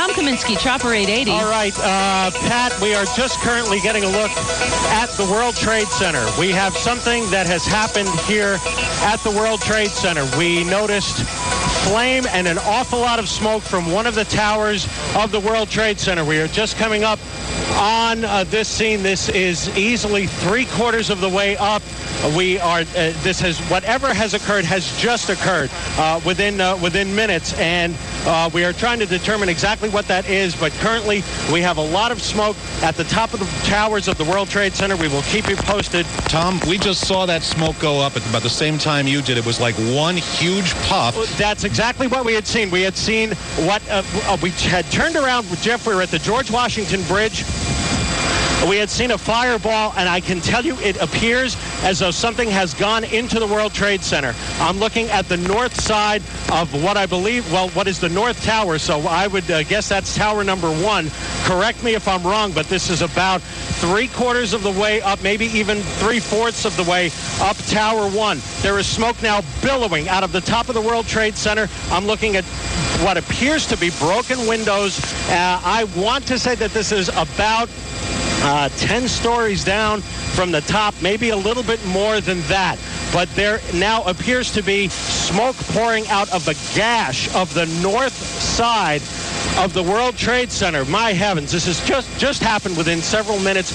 Tom Kaminsky, Chopper 880. All right, Pat, we are just currently getting a look at the World Trade Center. We have something that has happened here at the World Trade Center. We noticed flame and an awful lot of smoke from one of the towers of the World Trade Center. We are just coming up on this scene. This is easily 3/4 of the way up. Whatever has occurred has just occurred within minutes, and we are trying to determine exactly what that is, but currently we have a lot of smoke at the top of the towers of the World Trade Center. We will keep you posted. Tom, we just saw that smoke go up at about the same time you did. It was like one huge puff. That's exactly what we had seen. We had seen what we had turned around, Jeff. We were at the George Washington Bridge. We had seen a fireball, and I can tell you it appears as though something has gone into the World Trade Center. I'm looking at the north side of what I believe, what is the North Tower, so I would guess that's tower number 1. Correct me if I'm wrong, but this is about 3/4 of the way up, maybe even 3/4 of the way up Tower 1. There is smoke now billowing out of the top of the World Trade Center. I'm looking at what appears to be broken windows. I want to say that this is about 10 stories down from the top, maybe a little bit more than that. But there now appears to be smoke pouring out of the gash of the north side of the World Trade Center. My heavens, this has just happened within several minutes.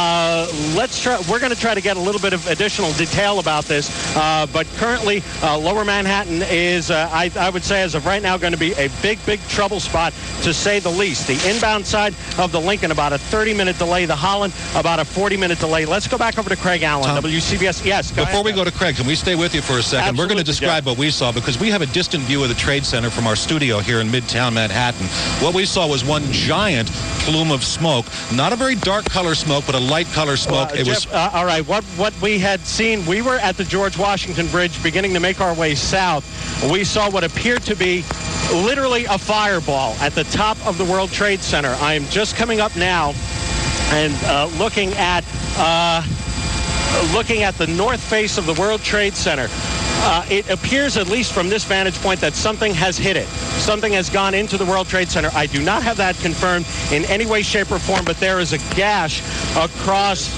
We're going to try to get a little bit of additional detail about this, but currently Lower Manhattan is, I would say as of right now, going to be a big trouble spot, to say the least. The inbound side of the Lincoln, about a 30-minute delay. The Holland, about a 40-minute delay. Let's go back over to Craig Allen, Tom, WCBS. Yes, before we go to Craig, can we stay with you for a second? Absolutely, We're going to describe what we saw, because we have a distant view of the Trade Center from our studio here in Midtown Manhattan. What we saw was one giant plume of smoke, not a very dark color smoke, but a light color smoke. All right, what we had seen, we were at the George Washington Bridge beginning to make our way south. We saw what appeared to be literally a fireball at the top of the World Trade Center. I am just coming up now and looking at the north face of the World Trade Center. It appears, at least from this vantage point, that something has hit it. Something has gone into the World Trade Center. I do not have that confirmed in any way, shape, or form, but there is a gash across,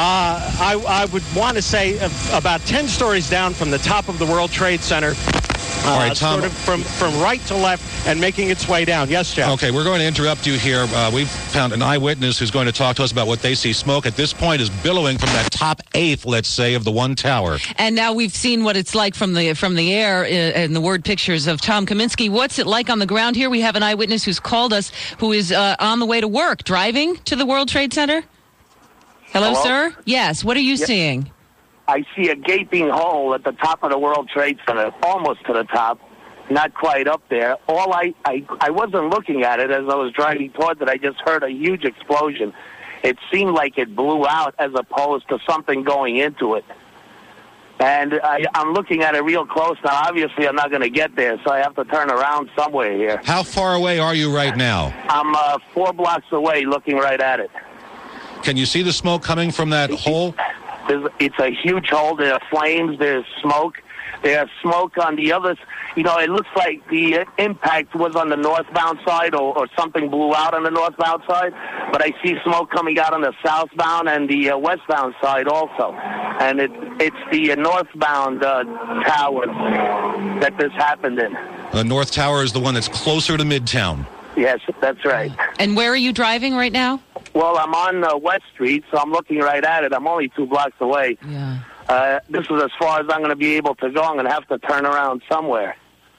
I would want to say, about 10 stories down from the top of the World Trade Center. All right, Tom. Sort of from right to left and making its way down. Yes, Jeff? Okay, we're going to interrupt you here. We've found an eyewitness who's going to talk to us about what they see. Smoke at this point is billowing from that top eighth, let's say, of the one tower. And now we've seen what it's like from the air in the word pictures of Tom Kaminsky. What's it like on the ground here? We have an eyewitness who's called us, who is on the way to work, driving to the World Trade Center. Hello, sir? Yes, what are you seeing? I see a gaping hole at the top of the World Trade Center, almost to the top, not quite up there. I wasn't looking at it as I was driving towards it. I just heard a huge explosion. It seemed like it blew out as opposed to something going into it. And I'm looking at it real close now. Obviously, I'm not going to get there, so I have to turn around somewhere here. How far away are you right now? I'm 4 blocks away looking right at it. Can you see the smoke coming from that hole? It's a huge hole. There are flames. There's smoke. There's smoke on the others. You know, it looks like the impact was on the northbound side or something blew out on the northbound side. But I see smoke coming out on the southbound and the westbound side also. And it's the northbound tower that this happened in. The North Tower is the one that's closer to Midtown. Yes, that's right. And where are you driving right now? Well, I'm on West Street, so I'm looking right at it. I'm only 2 blocks away. Yeah. This is as far as I'm going to be able to go. I'm going to have to turn around somewhere.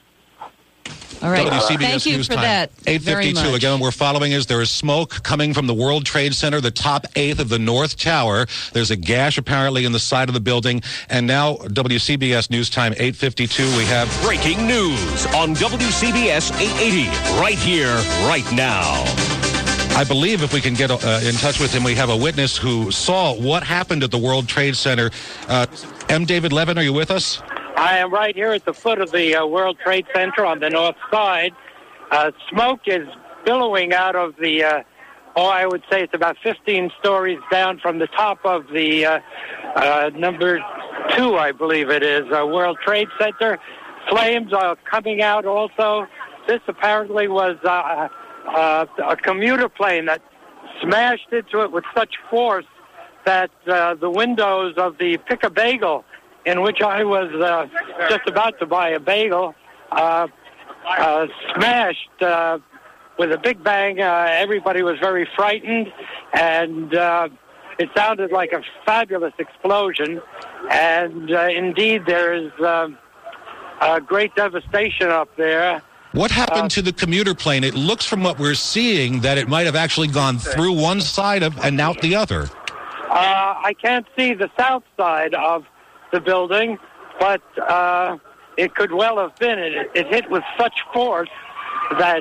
All right. WCBS Thank you News for time. that. 8:52. Again, we're following there is smoke coming from the World Trade Center, the top eighth of the North Tower. There's a gash apparently in the side of the building. And now, WCBS News time, 8:52. We have breaking news on WCBS 880, right here, right now. I believe if we can get in touch with him, we have a witness who saw what happened at the World Trade Center. M. David Levin, are you with us? I am right here at the foot of the World Trade Center on the north side. Smoke is billowing out of the, I would say it's about 15 stories down from the top of the number 2, I believe it is, World Trade Center. Flames are coming out also. This apparently was a commuter plane that smashed into it with such force that the windows of the Pick a Bagel, in which I was just about to buy a bagel, smashed with a big bang. Everybody was very frightened, and it sounded like a fabulous explosion. And indeed, there is great devastation up there. What happened to the commuter plane? It looks from what we're seeing that it might have actually gone through one side of and out the other. I can't see the south side of the building, but it could well have been. It hit with such force that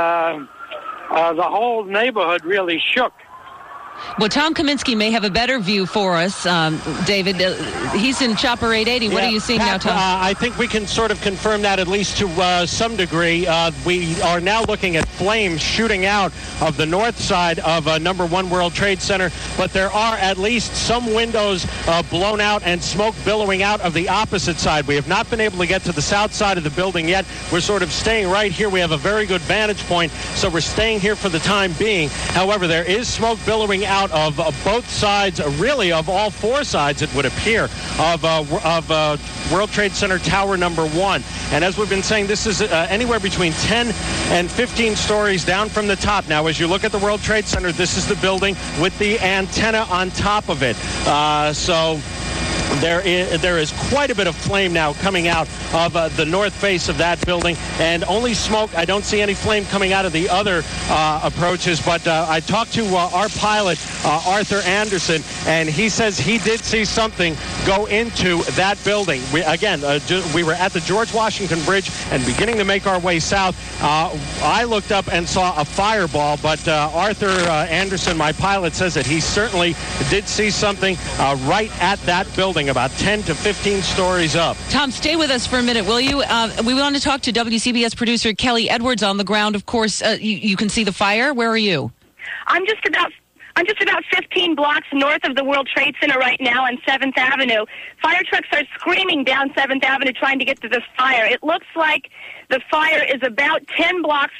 the whole neighborhood really shook. Well, Tom Kaminski may have a better view for us, David. He's in Chopper 880. What are you seeing now, Tom? I think we can sort of confirm that at least to some degree. We are now looking at flames shooting out of the north side of number 1 World Trade Center, but there are at least some windows blown out and smoke billowing out of the opposite side. We have not been able to get to the south side of the building yet. We're sort of staying right here. We have a very good vantage point, so we're staying here for the time being. However, there is smoke billowing out of both sides, really of all 4 sides, it would appear, of World Trade Center Tower number 1. And as we've been saying, this is anywhere between 10 and 15 stories down from the top. Now, as you look at the World Trade Center, this is the building with the antenna on top of it. So there is quite a bit of flame now coming out of the north face of that building, and only smoke. I don't see any flame coming out of the other approaches, but I talked to our pilot, Arthur Anderson, and he says he did see something go into that building. We were at the George Washington Bridge and beginning to make our way south. I looked up and saw a fireball, but Arthur Anderson, my pilot, says that he certainly did see something right at that building, about 10 to 15 stories up. Tom, stay with us for a minute, will you? We want to talk to WCBS producer Kelly Edwards on the ground. Of course, you can see the fire. Where are you? I'm just about 15 blocks north of the World Trade Center right now on 7th Avenue. Fire trucks are screaming down 7th Avenue trying to get to this fire. It looks like the fire is about 10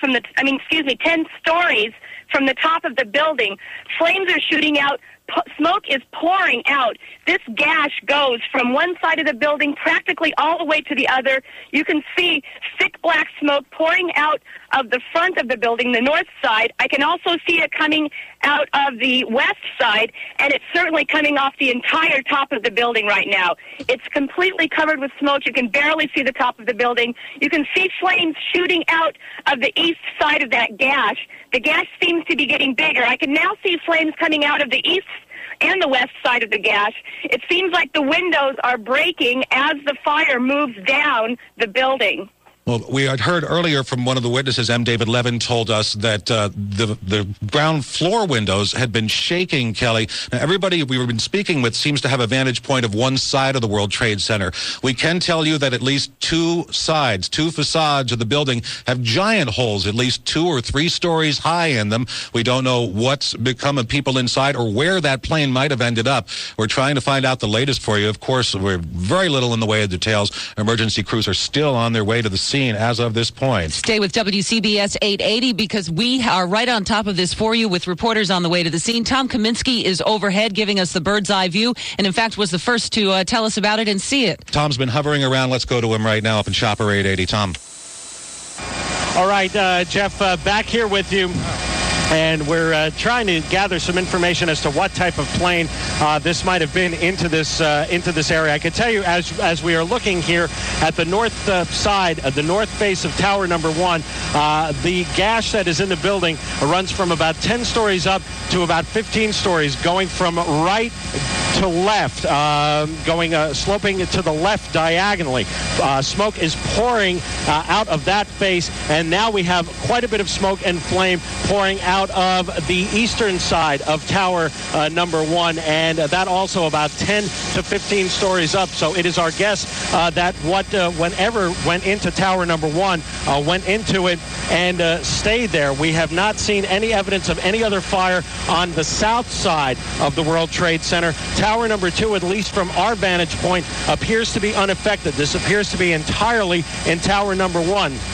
stories from the top of the building. Flames are shooting out. Smoke is pouring out. This gash goes from one side of the building practically all the way to the other. You can see thick black smoke pouring out of the front of the building, the north side. I can also see it coming out of the west side, and it's certainly coming off the entire top of the building right now. It's completely covered with smoke. You can barely see the top of the building. You can see flames shooting out of the east side of that gash. The gash seems to be getting bigger. I can now see flames coming out of the east and the west side of the gash. It seems like the windows are breaking as the fire moves down the building. Well, we had heard earlier from one of the witnesses, M. David Levin, told us that the ground floor windows had been shaking, Kelly. Now, everybody we've been speaking with seems to have a vantage point of one side of the World Trade Center. We can tell you that at least 2 facades of the building have giant holes, at least 2 or 3 stories high in them. We don't know what's become of people inside or where that plane might have ended up. We're trying to find out the latest for you. Of course, we're very little in the way of details. Emergency crews are still on their way to the scene as of this point. Stay with WCBS 880 because we are right on top of this for you with reporters on the way to the scene. Tom Kaminski is overhead giving us the bird's eye view and in fact was the first to tell us about it and see it. Tom's been hovering around. Let's go to him right now up in Chopper 880. Tom. All right, Jeff, back here with you. And we're trying to gather some information as to what type of plane this might have been into this area. I can tell you, as we are looking here at the north side, the north face of Tower Number 1, the gash that is in the building runs from about 10 stories up to about 15 stories, going from right to left, sloping to the left diagonally. Smoke is pouring out of that face, and now we have quite a bit of smoke and flame pouring out of the eastern side of Tower Number 1, and that also about 10 to 15 stories up. So it is our guess that whenever went into Tower Number 1 went into it and stayed there. We have not seen any evidence of any other fire on the south side of the World Trade Center. Tower Number 2, at least from our vantage point, appears to be unaffected. This appears to be entirely in Tower Number 1.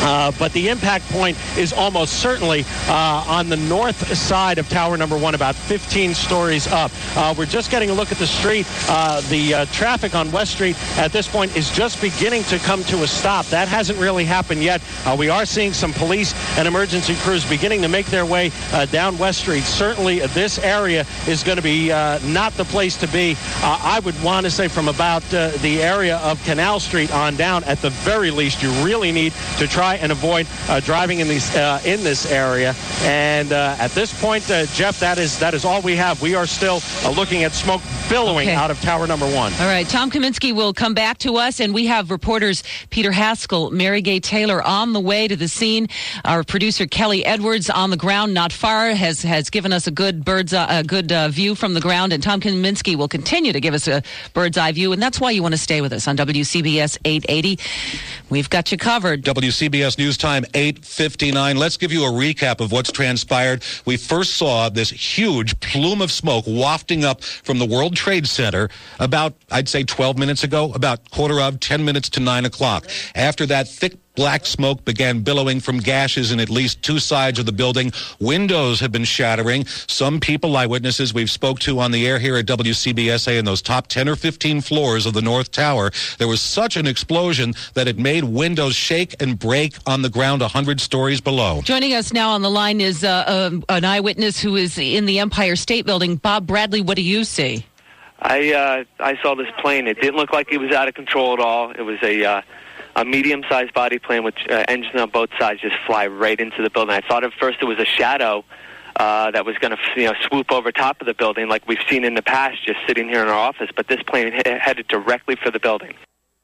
But the impact point is almost certainly on the north side of tower number 1, about 15 stories up. We're just getting a look at the street. The traffic on West Street at this point is just beginning to come to a stop. That hasn't really happened yet. We are seeing some police and emergency crews beginning to make their way down West Street. Certainly this area is going to be not the place to be. I would want to say from about the area of Canal Street on down, at the very least, you really need to try and avoid driving in this area. And at this point, Jeff, that is all we have. We are still looking at smoke billowing out of tower number 1. All right, Tom Kaminski will come back to us, and we have reporters Peter Haskell, Mary Gay Taylor on the way to the scene. Our producer Kelly Edwards on the ground, not far, has given us a good view from the ground, and Tom Kaminski will continue to give us a bird's eye view, and that's why you want to stay with us on WCBS 880. We've got you covered. WCBS News Time 8:59. Let's give you a recap of what's transpired. We first saw this huge plume of smoke wafting up from the World Trade Center about, I'd say, 12 minutes ago, about 10 minutes to 9 o'clock. After that, thick black smoke began billowing from gashes in at least 2 sides of the building. Windows have been shattering. Some people, eyewitnesses we've spoke to on the air here at WCBSA in those top 10 or 15 floors of the North Tower, there was such an explosion that it made windows shake and break on the ground 100 stories below. Joining us now on the line is an eyewitness who is in the Empire State Building. Bob Bradley, what do you see? I saw this plane. It didn't look like it was out of control at all. It was a medium-sized body plane with engines on both sides just fly right into the building. I thought at first it was a shadow that was going to swoop over top of the building like we've seen in the past just sitting here in our office, but this plane headed directly for the building.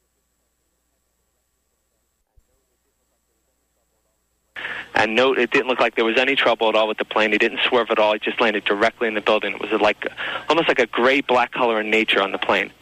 And note, it didn't look like there was any trouble at all with the plane. It didn't swerve at all. It just landed directly in the building. It was almost like a gray-black color in nature on the plane.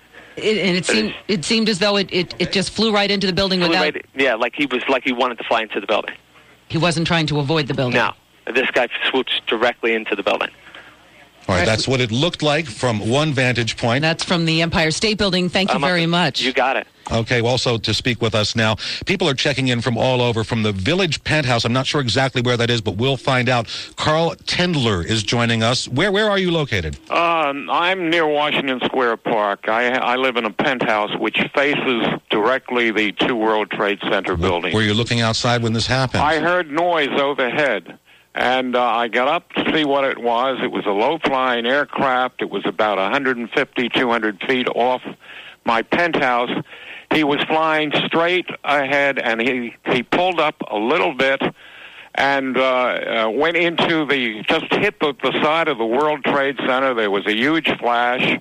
It seemed as though it just flew right into the building without... like he wanted to fly into the building. He wasn't trying to avoid the building. No. This guy swoops directly into the building. All right, that's what it looked like from one vantage point. That's from the Empire State Building. Thank you very much. You got it. Okay, also to speak with us now, people are checking in from all over, from the Village Penthouse. I'm not sure exactly where that is, but we'll find out. Carl Tendler is joining us. Where are you located? I'm near Washington Square Park. I live in a penthouse which faces directly the 2 World Trade Center buildings. Were you looking outside when this happened? I heard noise overhead. And I got up to see what it was. It was a low-flying aircraft. It was about 150, 200 feet off my penthouse. He was flying straight ahead, and he pulled up a little bit and went into just hit the side of the World Trade Center. There was a huge flash.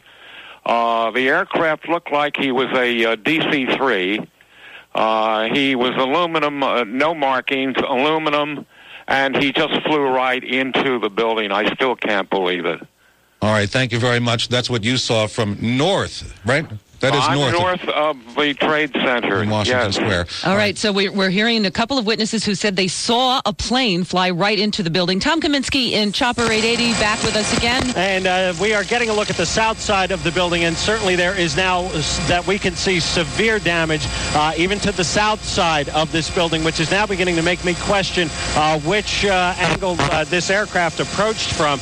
The aircraft looked like he was a DC-3. He was aluminum, no markings, aluminum. And he just flew right into the building. I still can't believe it. All right, thank you very much. That's what you saw from north, right? That is north of the Trade Center in Washington Square. All right, so we're hearing a couple of witnesses who said they saw a plane fly right into the building. Tom Kaminski in Chopper 880 back with us again. And we are getting a look at the south side of the building, and certainly there is now that we can see severe damage even to the south side of this building, which is now beginning to make me question which angle this aircraft approached from.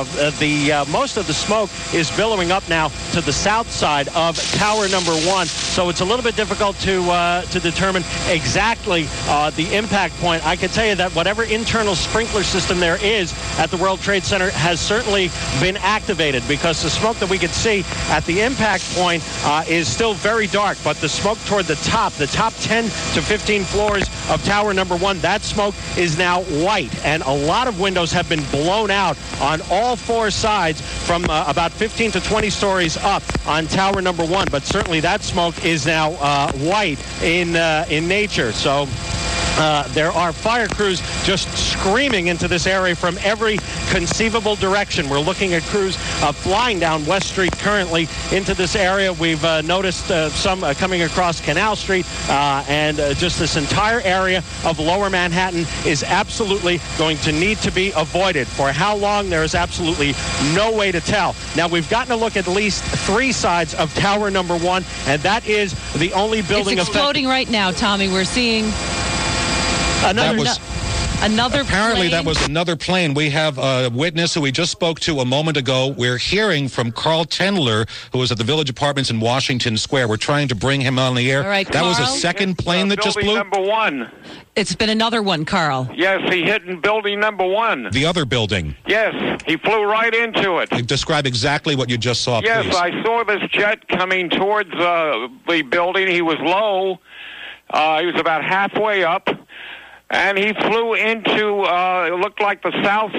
Most of the smoke is billowing up now to the south side of tower number 1, so it's a little bit difficult to determine exactly the impact point. I can tell you that whatever internal sprinkler system there is at the World Trade Center has certainly been activated, because the smoke that we could see at the impact point is still very dark, but the smoke toward the top 10 to 15 floors of tower number 1, that smoke is now white, and a lot of windows have been blown out on all 4 sides from about 15 to 20 stories up on tower number 1. But certainly that smoke is now white in nature. So there are fire crews just screaming into this area from every conceivable direction. We're looking at crews flying down West Street currently into this area. We've noticed some coming across Canal Street, and just this entire area of Lower Manhattan is absolutely going to need to be avoided. For how long, there is absolutely no way to tell. Now, we've gotten a look at least 3 sides of tower number 1, and that is the only building it's exploding right now, Tommy. We're seeing... Apparently, plane? that was another plane. We have a witness who we just spoke to a moment ago. We're hearing from Carl Tendler, who was at the Village Apartments in Washington Square. We're trying to bring him on the air. All right, that was a Carl? second plane that just blew? Building number 1. It's been another one, Carl. Yes, he hit in building number 1. The other building. Yes, he flew right into it. Describe exactly what you just saw, Yes, please. I saw this jet coming towards the building. He was low. He was about halfway up. And he flew into, it looked like the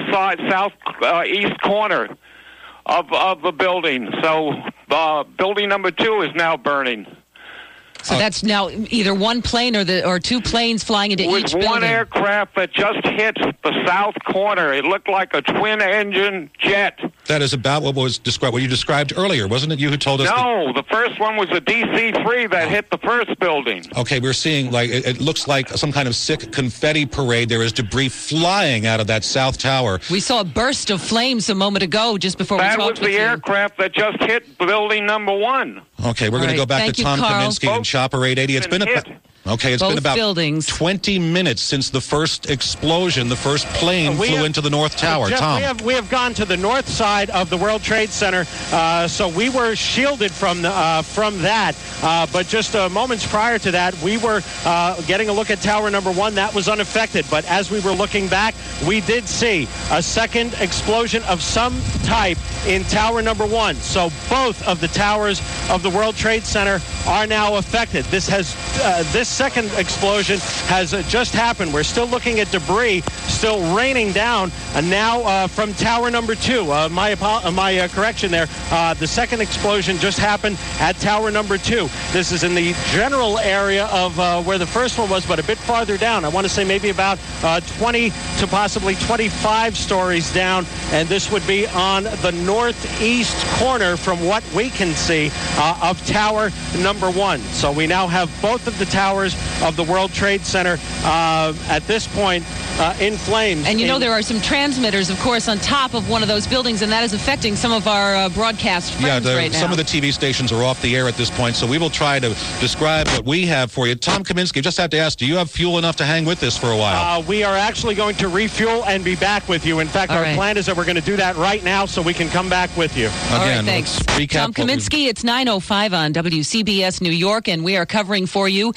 southeast corner of the building. So building number 2 is now burning. So that's now either one plane or two planes flying into each building. One aircraft that just hit the south corner. It looked like a twin-engine jet. That is about what was described. What you described earlier, wasn't it? You who told us. No, the first one was a DC-3 that hit the first building. Okay, we're seeing it looks like some kind of sick confetti parade. There is debris flying out of that south tower. We saw a burst of flames a moment ago, just before we talked with you. That was the aircraft that just hit building number 1. Okay, we're going to go back to Tom Kaminsky and Chopper 880. It's been been about buildings. 20 minutes since the first explosion. The first plane flew into the North Tower. Jeff, Tom. we have gone to the north side of the World Trade Center, so we were shielded from that. But just moments prior to that, we were getting a look at Tower number 1. That was unaffected. But as we were looking back, we did see a second explosion of some type in Tower number 1. So both of the towers of the World Trade Center are now affected. This second explosion has just happened. We're still looking at debris still raining down, and now from Tower number 2. My correction there. The second explosion just happened at Tower number 2. This is in the general area of where the first one was, but a bit farther down. I want to say maybe about 20 to possibly 25 stories down, and this would be on the northeast corner from what we can see of Tower number 1. So we now have both of the towers of the World Trade Center at this point in flames. And there are some transmitters, of course, on top of one of those buildings, and that is affecting some of our broadcast friends right now. Some of the TV stations are off the air at this point, so we will try to describe what we have for you. Tom Kaminsky, just have to ask, do you have fuel enough to hang with this for a while? We are actually going to refuel and be back with you. In fact, our plan is that we're going to do that right now so we can come back with you. All right, thanks. Tom Kaminsky, it's 9:05 on WCBS New York, and we are covering for you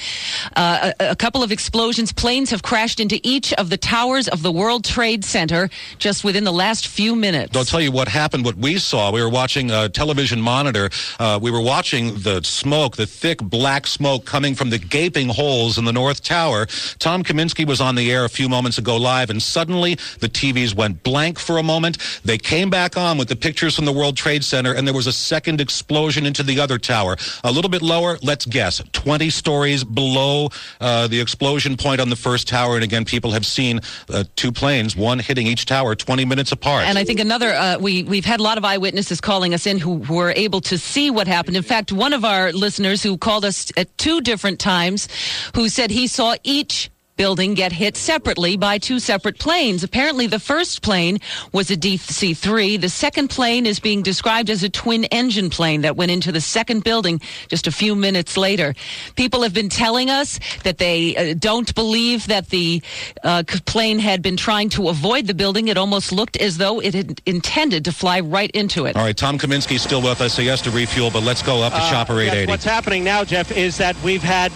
a couple of explosions. Planes have crashed into each of the towers of the World Trade Center just within the last few minutes. I'll tell you what happened, what we saw. We were watching a television monitor. We were watching the smoke, the thick black smoke coming from the gaping holes in the North Tower. Tom Kaminsky was on the air a few moments ago live, and suddenly the TVs went blank for a moment. They came back on with the pictures from the World Trade Center, and there was a second explosion into the other tower. A little bit lower, let's guess, 20 stories below the explosion point on the first tower. And again, people have seen two planes, one hitting each tower 20 minutes apart. And I think another, we've had a lot of eyewitnesses calling us in who were able to see what happened. In fact, one of our listeners who called us at 2 different times, who said he saw each building get hit separately by 2 separate planes. Apparently, the first plane was a DC-3. The second plane is being described as a twin-engine plane that went into the second building just a few minutes later. People have been telling us that they don't believe that the plane had been trying to avoid the building. It almost looked as though it had intended to fly right into it. All right, Tom Kaminsky's still with us, so he has to refuel, but let's go up to Chopper 880. What's happening now, Jeff, is that we've had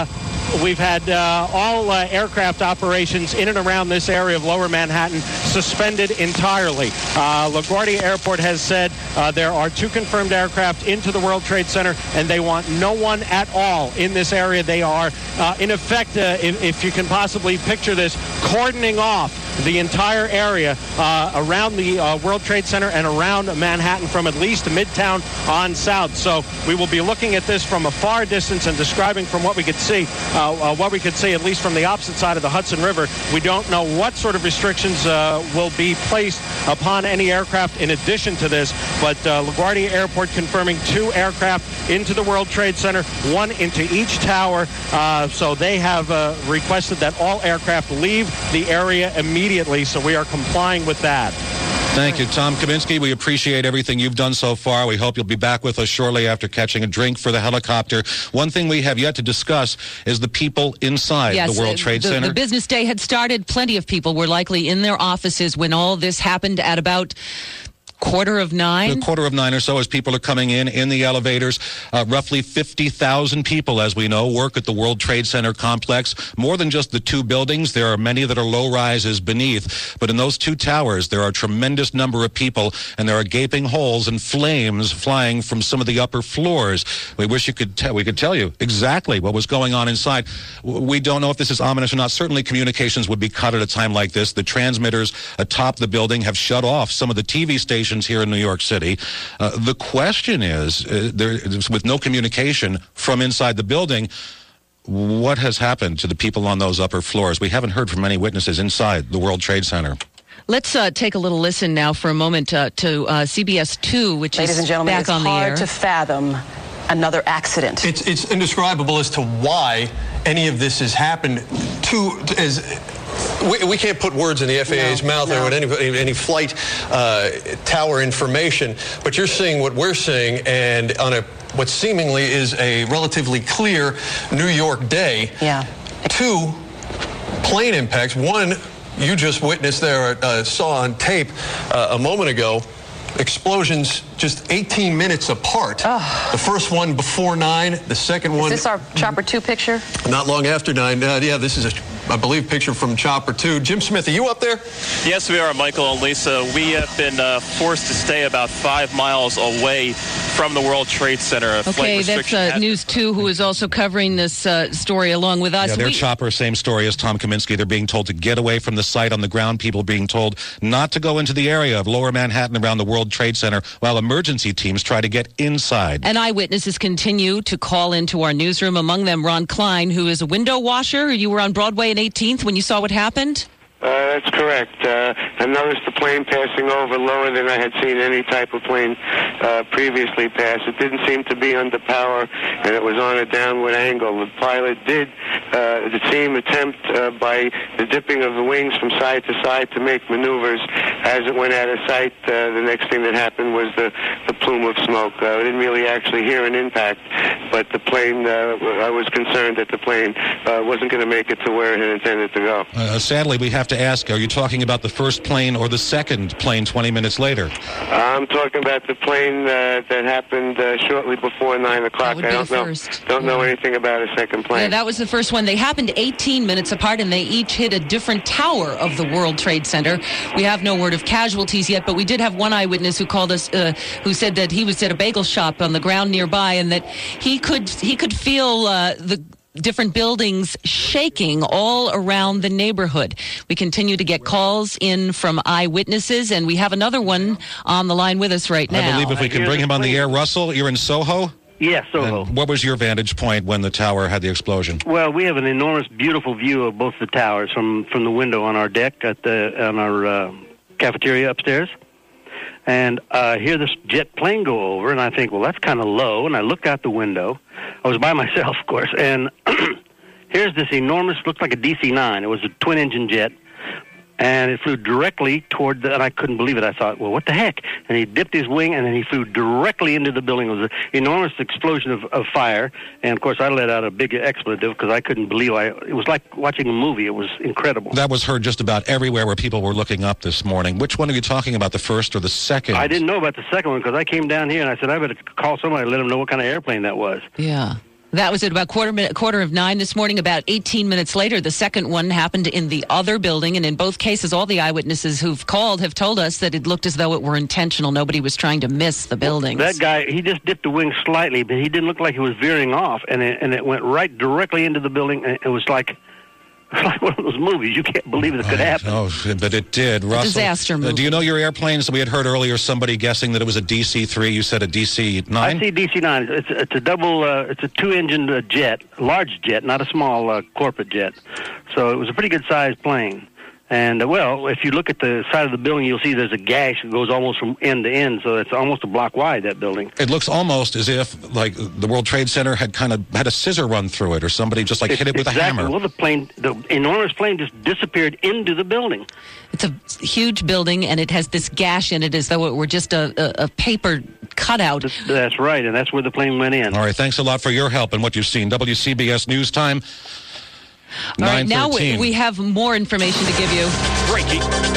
all aircraft operations in and around this area of Lower Manhattan suspended entirely. LaGuardia Airport has said there are 2 confirmed aircraft into the World Trade Center, and they want no one at all in this area. They are, in effect, if you can possibly picture this, cordoning off the entire area around the World Trade Center and around Manhattan from at least Midtown on south. So we will be looking at this from a far distance and describing from what we could see, at least from the opposite side of the Hudson River. We don't know what sort of restrictions will be placed upon any aircraft in addition to this, but LaGuardia Airport confirming 2 aircraft into the World Trade Center, 1 into each tower. So they have requested that all aircraft leave the area immediately, so we are complying with that. Thank you, Tom Kaminsky. We appreciate everything you've done so far. We hope you'll be back with us shortly after catching a drink for the helicopter. One thing we have yet to discuss is the people inside the World Trade Center. The business day had started. Plenty of people were likely in their offices when all this happened at about 9:15. 9:15 or so as people are coming in the elevators. Roughly 50,000 people, as we know, work at the World Trade Center complex. More than just the two buildings, there are many that are low-rises beneath. But in those two towers, there are a tremendous number of people, and there are gaping holes and flames flying from some of the upper floors. We wish we could tell you exactly what was going on inside. We don't know if this is ominous or not. Certainly communications would be cut at a time like this. The transmitters atop the building have shut off some of the TV stations here in New York City. The question is, with no communication from inside the building, what has happened to the people on those upper floors? We haven't heard from any witnesses inside the World Trade Center. Let's take a little listen now for a moment to CBS 2, which Ladies and gentlemen, back on the air. it's hard to fathom another accident. It's indescribable as to why any of this has happened. We can't put words in the FAA's mouth or any flight tower information, but you're seeing what we're seeing, and on what seemingly is a relatively clear New York day. Yeah. Two plane impacts. One you just witnessed there, saw on tape a moment ago. Explosions just 18 minutes apart. Oh. The first one before 9, the second one... Is this our Chopper 2 picture? Not long after 9. Yeah, this is I believe, picture from Chopper 2. Jim Smith, are you up there? Yes, we are, Michael and Lisa. We have been forced to stay about 5 miles away from the World Trade Center. Okay, that's News 2, who is also covering this story along with us. Yeah, their Chopper, same story as Tom Kaminsky. They're being told to get away from the site on the ground. People being told not to go into the area of Lower Manhattan around the World Trade Center while emergency teams try to get inside. And eyewitnesses continue to call into our newsroom, among them Ron Klein, who is a window washer. You were on Broadway and 18th when you saw what happened? That's correct. I noticed the plane passing over lower than I had seen any type of plane previously pass. It didn't seem to be under power, and it was on a downward angle. The pilot did, the team attempt by the dipping of the wings from side to side to make maneuvers. As it went out of sight, the next thing that happened was the plume of smoke. I didn't really actually hear an impact, but the plane, I was concerned that the plane wasn't going to make it to where it had intended to go. Sadly, we have to ask, are you talking about the first plane or the second plane 20 minutes later? I'm talking about the plane that happened shortly before 9 o'clock. I don't know anything about a second plane. Yeah, that was the first one. They happened 18 minutes apart, and they each hit a different tower of the World Trade Center. We have no word of casualties yet, but we did have one eyewitness who called us, who said that he was at a bagel shop on the ground nearby, and that he could feel the different buildings shaking all around the neighborhood. We continue to get calls in from eyewitnesses, and we have another one on the line with us right now. I believe if we can bring him on the air. Russell, you're in Soho? Yes, Soho. And what was your vantage point when the tower had the explosion? Well, we have an enormous, beautiful view of both the towers from the window on our deck on our cafeteria upstairs. And I hear this jet plane go over, and I think, well, that's kind of low. And I look out the window. I was by myself, of course. And here's this enormous, looked like a DC-9. It was a twin-engine jet. And it flew directly toward and I couldn't believe it. I thought, well, what the heck? And he dipped his wing, and then he flew directly into the building. It was an enormous explosion of fire. And, of course, I let out a big expletive because I couldn't believe it was like watching a movie. It was incredible. That was heard just about everywhere where people were looking up this morning. Which one are you talking about, the first or the second? I didn't know about the second one because I came down here, and I said, I better call somebody and let them know what kind of airplane that was. Yeah. That was at about quarter of 9 this morning. About 18 minutes later, the second one happened in the other building. And in both cases, all the eyewitnesses who've called have told us that it looked as though it were intentional. Nobody was trying to miss the buildings. That guy, he just dipped the wing slightly, but he didn't look like he was veering off. And it went right directly into the building. And it was like one of those movies. You can't believe it could happen. Oh, but it did. Russell, disaster movie. Do you know your airplanes? We had heard earlier somebody guessing that it was a DC-3. You said a DC-9? I see DC-9. It's a double, it's a two-engine jet, large jet, not a small corporate jet. So it was a pretty good-sized plane. And, well, if you look at the side of the building, you'll see there's a gash that goes almost from end to end, so it's almost a block wide, that building. It looks almost as if, like, the World Trade Center had kind of had a scissor run through it, or somebody just, like, hit it with a hammer. Well, the enormous plane just disappeared into the building. It's a huge building, and it has this gash in it as though it were just a paper cutout. That's right, and that's where the plane went in. All right, thanks a lot for your help and what you've seen. WCBS News Time. All right, now we have more information to give you. Breaking.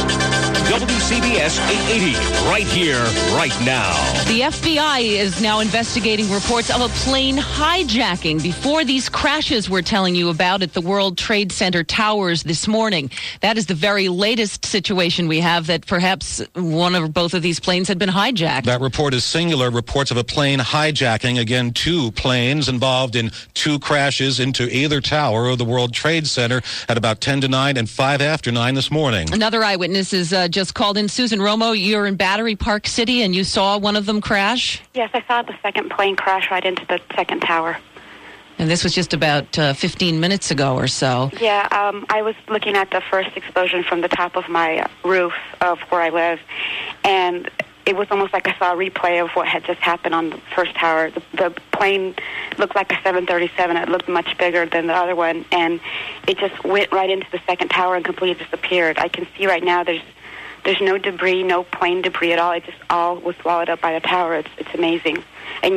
WCBS 880, right here, right now. The FBI is now investigating reports of a plane hijacking before these crashes we're telling you about at the World Trade Center towers this morning. That is the very latest situation we have, that perhaps one or both of these planes had been hijacked. That report is singular. Reports of a plane hijacking. Again, 2 planes involved in 2 crashes into either tower of the World Trade Center at about 10 to 9 and 5 after 9 this morning. Another eyewitness is just called in. Susan Romo, you're in Battery Park City, and you saw one of them crash? Yes, I saw the second plane crash right into the second tower. And this was just about 15 minutes ago or so. Yeah, I was looking at the first explosion from the top of my roof of where I live, and it was almost like I saw a replay of what had just happened on the first tower. The plane looked like a 737. It looked much bigger than the other one, and it just went right into the second tower and completely disappeared. I can see right now there's no debris, no plane debris at all. It just all was swallowed up by the tower. It's amazing. And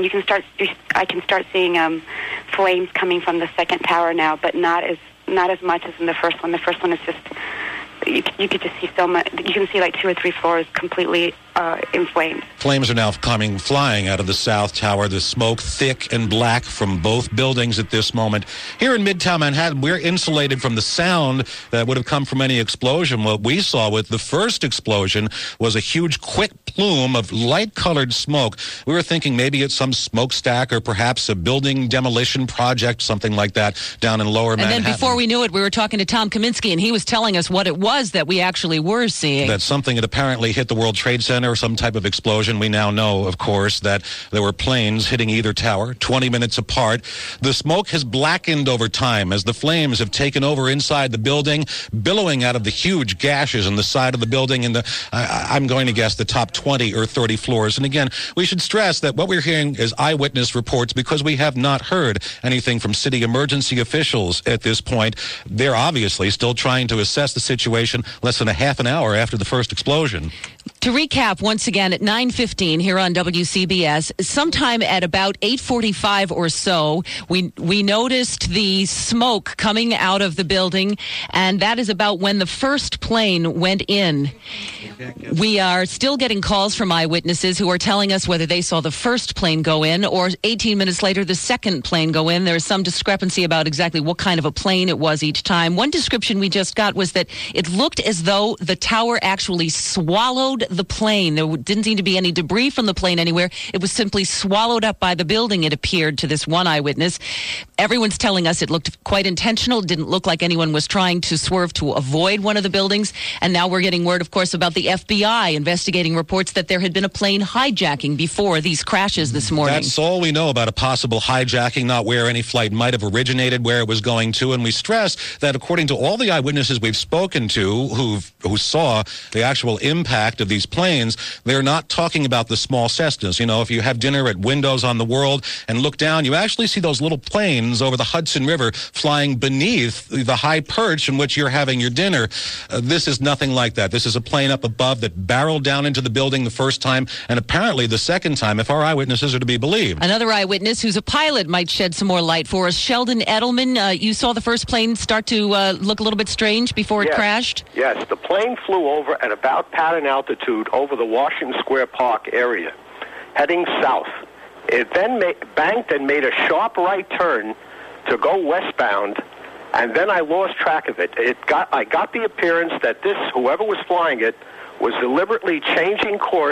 I can start seeing flames coming from the second tower now, but not as much as in the first one. The first one is just, you could just see so much. You can see like 2 or 3 floors completely in flames. Flames are now flying out of the South Tower. The smoke thick and black from both buildings at this moment. Here in Midtown Manhattan, we're insulated from the sound that would have come from any explosion. What we saw with the first explosion was a huge, quick plume of light-colored smoke. We were thinking maybe it's some smokestack or perhaps a building demolition project, something like that, down in Lower Manhattan. And then before we knew it, we were talking to Tom Kaminsky, and he was telling us what it was that we actually were seeing. That something had apparently hit the World Trade Center or some type of explosion. We now know, of course, that there were planes hitting either tower 20 minutes apart. The smoke has blackened over time as the flames have taken over inside the building, billowing out of the huge gashes in the side of the building in I'm going to guess, the top 20 or 30 floors. And again, we should stress that what we're hearing is eyewitness reports because we have not heard anything from city emergency officials at this point. They're obviously still trying to assess the situation less than a half an hour after the first explosion. To recap, once again, at 9:15 here on WCBS, sometime at about 8:45 or so, we noticed the smoke coming out of the building, and that is about when the first plane went in. We are still getting calls from eyewitnesses who are telling us whether they saw the first plane go in or 18 minutes later the second plane go in. There is some discrepancy about exactly what kind of a plane it was each time. One description we just got was that it looked as though the tower actually swallowed the plane. There didn't seem to be any debris from the plane anywhere. It was simply swallowed up by the building, it appeared to this one eyewitness. Everyone's telling us it looked quite intentional. It didn't look like anyone was trying to swerve to avoid one of the buildings. And now we're getting word, of course, about the FBI investigating reports that there had been a plane hijacking before these crashes this morning. That's all we know about a possible hijacking, not where any flight might have originated, where it was going to. And we stress that according to all the eyewitnesses we've spoken to who saw the actual impact of these planes, they're not talking about the small Cessnas. You know, if you have dinner at Windows on the World and look down, you actually see those little planes over the Hudson River flying beneath the high perch in which you're having your dinner. This is nothing like that. This is a plane up above that barreled down into the building the first time and apparently the second time, if our eyewitnesses are to be believed. Another eyewitness who's a pilot might shed some more light for us. Sheldon Edelman, you saw the first plane start to look a little bit strange before it crashed? Yes, the plane flew over at about pattern altitude over the Washington Square Park area, heading south. It then banked and made a sharp right turn to go westbound, and then I lost track of it. I got the appearance that whoever was flying it was deliberately changing course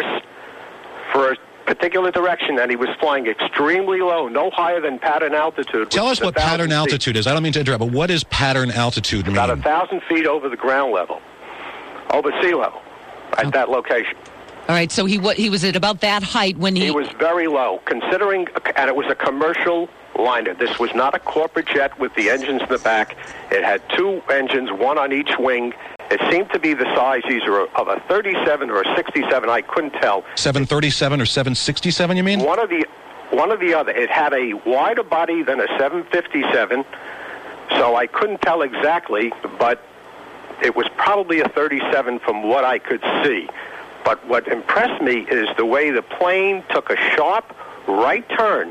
for a particular direction, and he was flying extremely low, no higher than pattern altitude. Tell us what pattern altitude is. I don't mean to interrupt, but what is pattern altitude mean? About 1,000 feet over the ground level, over sea level, at that location. All right, so he was at about that height when he was very low, considering, and it was a commercial liner. This was not a corporate jet with the engines in the back. It had two engines, one on each wing, It seemed to be the size either of a 37 or a 67. I couldn't tell. 737 or 767, you mean? One or the other. It had a wider body than a 757, so I couldn't tell exactly, but it was probably a 37 from what I could see. But what impressed me is the way the plane took a sharp right turn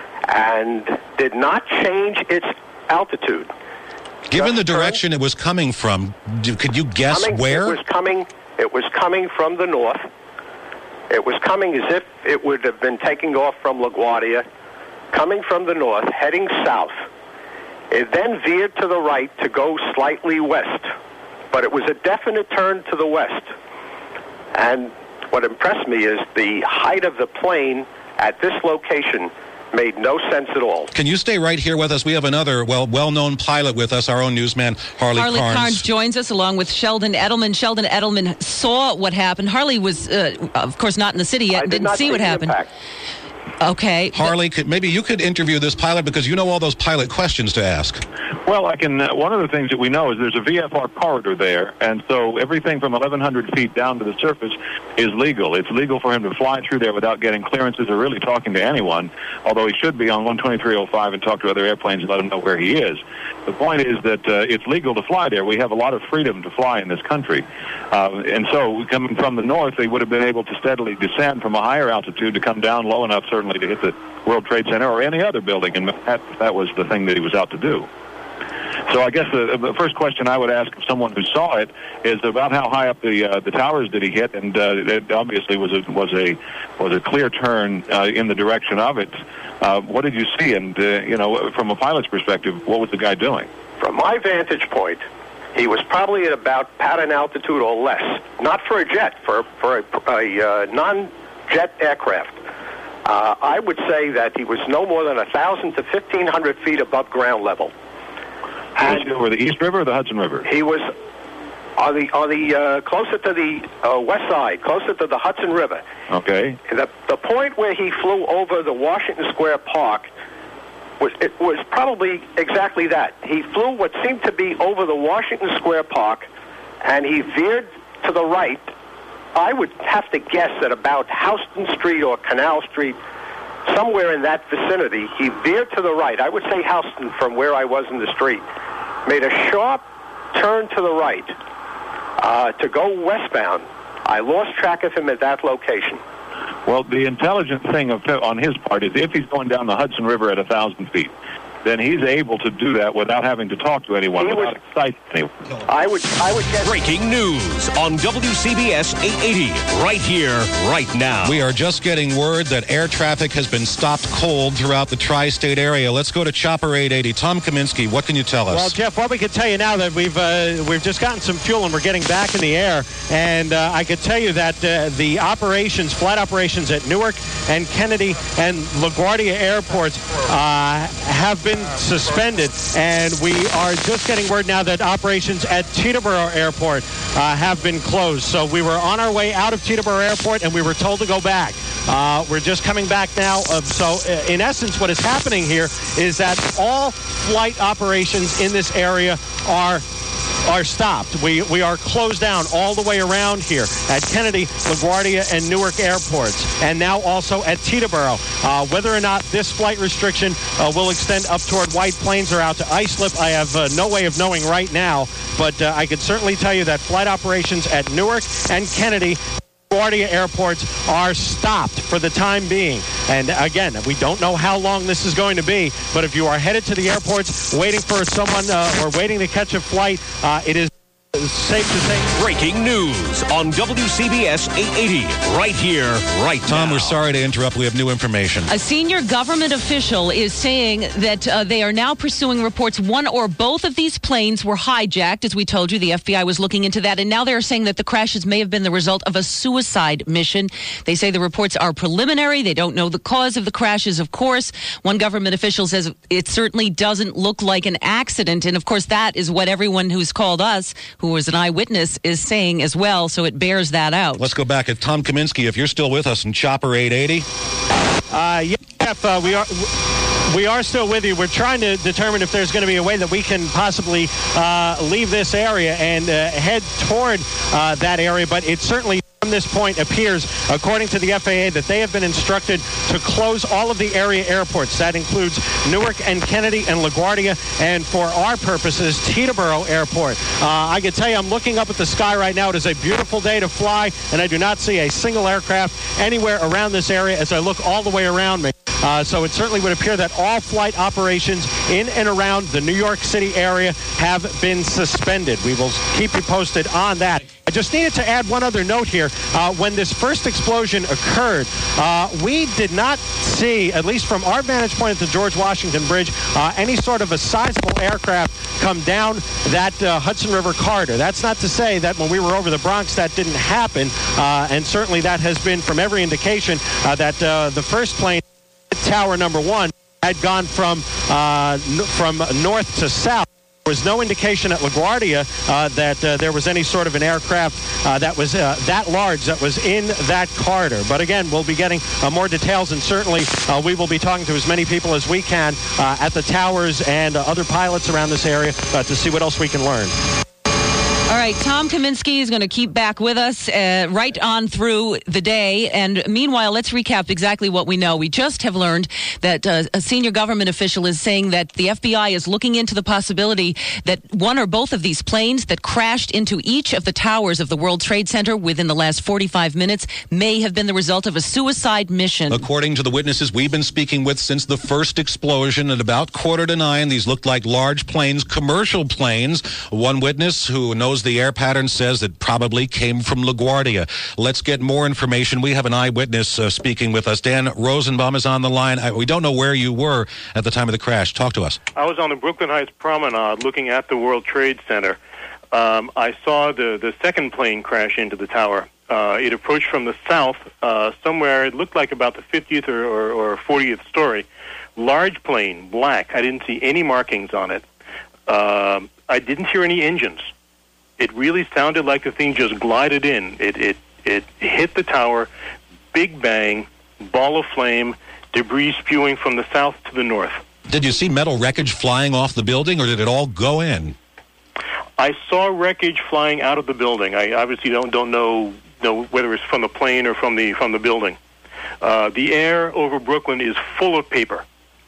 and did not change its altitude. Given the direction it was coming from, could you guess where? It was coming from the north. It was coming as if it would have been taking off from LaGuardia, coming from the north, heading south. It then veered to the right to go slightly west, but it was a definite turn to the west. And what impressed me is the height of the plane at this location made no sense at all. Can you stay right here with us? We have another well-known pilot with us, our own newsman, Harley Carnes joins us along with Sheldon Edelman. Sheldon Edelman saw what happened. Harley was, of course, not in the city yet and didn't see what happened. Impact. Okay. Harley, maybe you could interview this pilot because you know all those pilot questions to ask. Well, I can. One of the things that we know is there's a VFR corridor there, and so everything from 1,100 feet down to the surface is legal. It's legal for him to fly through there without getting clearances or really talking to anyone, although he should be on 123.05 and talk to other airplanes and let them know where he is. The point is that it's legal to fly there. We have a lot of freedom to fly in this country. And so coming from the north, they would have been able to steadily descend from a higher altitude to come down low enough, certainly, to hit the World Trade Center or any other building in Manhattan if that was the thing that he was out to do. So I guess the first question I would ask of someone who saw it is about how high up the towers did he hit, and it obviously was a clear turn in the direction of it. What did you see? And from a pilot's perspective, what was the guy doing? From my vantage point, he was probably at about pattern altitude or less. Not for a jet, for a non-jet aircraft. I would say that he was no more than 1,000 to 1,500 feet above ground level. And over the East River or the Hudson River? He was on the closer to the west side, closer to the Hudson River. Okay. The point where he flew over the Washington Square Park was probably exactly that. He flew what seemed to be over the Washington Square Park, and he veered to the right. I would have to guess at about Houston Street or Canal Street, somewhere in that vicinity. He veered to the right. I would say Houston from where I was in the street. Made a sharp turn to the right to go westbound. I lost track of him at that location. Well, the intelligent thing on his part is if he's going down the Hudson River at 1,000 feet, then he's able to do that without having to talk to anyone, without exciting anyone. I would guess. Breaking news on WCBS 880, right here, right now. We are just getting word that air traffic has been stopped cold throughout the tri-state area. Let's go to Chopper 880. Tom Kaminsky, what can you tell us? Well, Jeff, what we can tell you now that we've just gotten some fuel and we're getting back in the air, and I could tell you that the flight operations at Newark and Kennedy and LaGuardia airports have been suspended, and we are just getting word now that operations at Teterboro Airport have been closed. So we were on our way out of Teterboro Airport, and we were told to go back. We're just coming back now. So in essence, what is happening here is that all flight operations in this area are stopped. We are closed down all the way around here at Kennedy, LaGuardia, and Newark airports, and now also at Teterboro. Whether or not this flight restriction will extend up toward White Plains or out to Islip, I have no way of knowing right now, but I could certainly tell you that flight operations at Newark and Kennedy, LaGuardia airports are stopped for the time being. And again, we don't know how long this is going to be, but if you are headed to the airports waiting for someone or waiting to catch a flight, it is safe to say. Breaking news on WCBS 880, right here, right now. Tom, we're sorry to interrupt. We have new information. A senior government official is saying that they are now pursuing reports one or both of these planes were hijacked. As we told you, the FBI was looking into that, and now they're saying that the crashes may have been the result of a suicide mission. They say the reports are preliminary. They don't know the cause of the crashes, of course. One government official says it certainly doesn't look like an accident, and of course that is what everyone who's called us, who was an eyewitness, is saying as well, so it bears that out. Let's go back at Tom Kaminsky, if you're still with us in Chopper 880. Jeff, we are. We are still with you. We're trying to determine if there's going to be a way that we can possibly leave this area and head toward that area, but it certainly from this point appears, according to the FAA, that they have been instructed to close all of the area airports. That includes Newark and Kennedy and LaGuardia, and for our purposes, Teterboro Airport. I can tell you, I'm looking up at the sky right now. It is a beautiful day to fly, and I do not see a single aircraft anywhere around this area as I look all the way around me. So it certainly would appear that all flight operations in and around the New York City area have been suspended. We will keep you posted on that. I just needed to add one other note here. When this first explosion occurred, we did not see, at least from our vantage point at the George Washington Bridge, any sort of a sizable aircraft come down that Hudson River corridor. That's not to say that when we were over the Bronx that didn't happen, and certainly that has been from every indication that the first plane, Tower number 1, had gone from north to south. There was no indication at LaGuardia that there was any sort of an aircraft that was that large that was in that corridor. But again, we'll be getting more details, and certainly we will be talking to as many people as we can at the towers and other pilots around this area to see what else we can learn. All right, Tom Kaminski is going to keep back with us right on through the day. And meanwhile, let's recap exactly what we know. We just have learned that a senior government official is saying that the FBI is looking into the possibility that one or both of these planes that crashed into each of the towers of the World Trade Center within the last 45 minutes may have been the result of a suicide mission. According to the witnesses we've been speaking with since the first explosion at about 8:45, these looked like large planes, commercial planes. One witness who knows the air pattern says it probably came from LaGuardia. Let's get more information. We have an eyewitness speaking with us. Dan Rosenbaum is on the line. We don't know where you were at the time of the crash. Talk to us. I was on the Brooklyn Heights Promenade looking at the World Trade Center. I saw the second plane crash into the tower. It approached from the south, somewhere, it looked like about the 50th or 40th story. Large plane, black. I didn't see any markings on it. I didn't hear any engines. It really sounded like the thing just glided in. It hit the tower, big bang, ball of flame, debris spewing from the south to the north. Did you see metal wreckage flying off the building, or did it all go in? I saw wreckage flying out of the building. I obviously don't know whether it's from the plane or from the building. The air over Brooklyn is full of paper.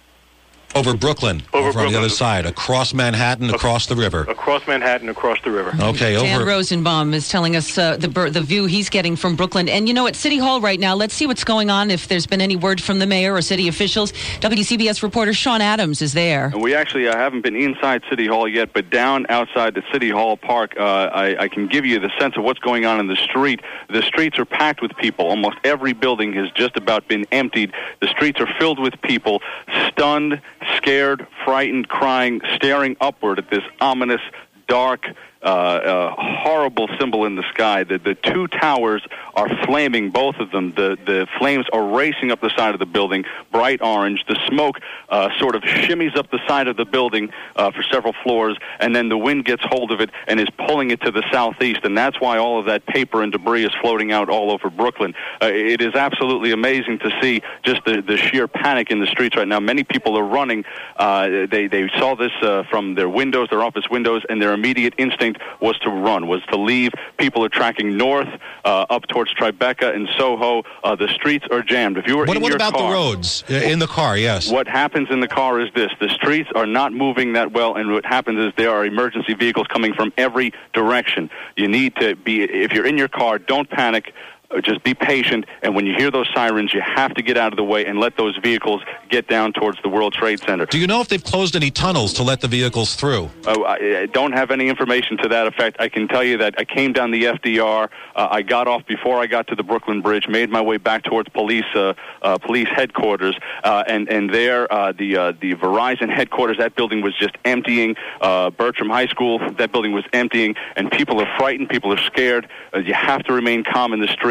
Over Brooklyn, over on the other side, across Manhattan, across the river. Across Manhattan, across the river. Okay, over. Dan Rosenbaum is telling us the view he's getting from Brooklyn. And, you know, at City Hall right now, let's see what's going on, if there's been any word from the mayor or city officials. WCBS reporter Sean Adams is there. We actually haven't been inside City Hall yet, but down outside the City Hall Park, I can give you the sense of what's going on in the street. The streets are packed with people. Almost every building has just about been emptied. The streets are filled with people, stunned, scared, frightened, crying, staring upward at this ominous, dark, horrible symbol in the sky. The two towers are flaming, both of them. The flames are racing up the side of the building, bright orange. The smoke sort of shimmies up the side of the building for several floors, and then the wind gets hold of it and is pulling it to the southeast, and that's why all of that paper and debris is floating out all over Brooklyn. It is absolutely amazing to see just the sheer panic in the streets right now. Many people are running. They saw this from their windows, their office windows, and their immediate instinct was to run, was to leave. People are tracking north, up towards Tribeca and Soho. The streets are jammed. If you were in your car... What about the roads? In the car, yes. What happens in the car is this. The streets are not moving that well, and what happens is there are emergency vehicles coming from every direction. You need to be... If you're in your car, don't panic. Just be patient, and when you hear those sirens, you have to get out of the way and let those vehicles get down towards the World Trade Center. Do you know if they've closed any tunnels to let the vehicles through? I don't have any information to that effect. I can tell you that I came down the FDR. I got off before I got to the Brooklyn Bridge, made my way back towards police headquarters, and there, the Verizon headquarters, that building was just emptying. Bertram High School, that building was emptying, and people are frightened, people are scared. You have to remain calm in the street.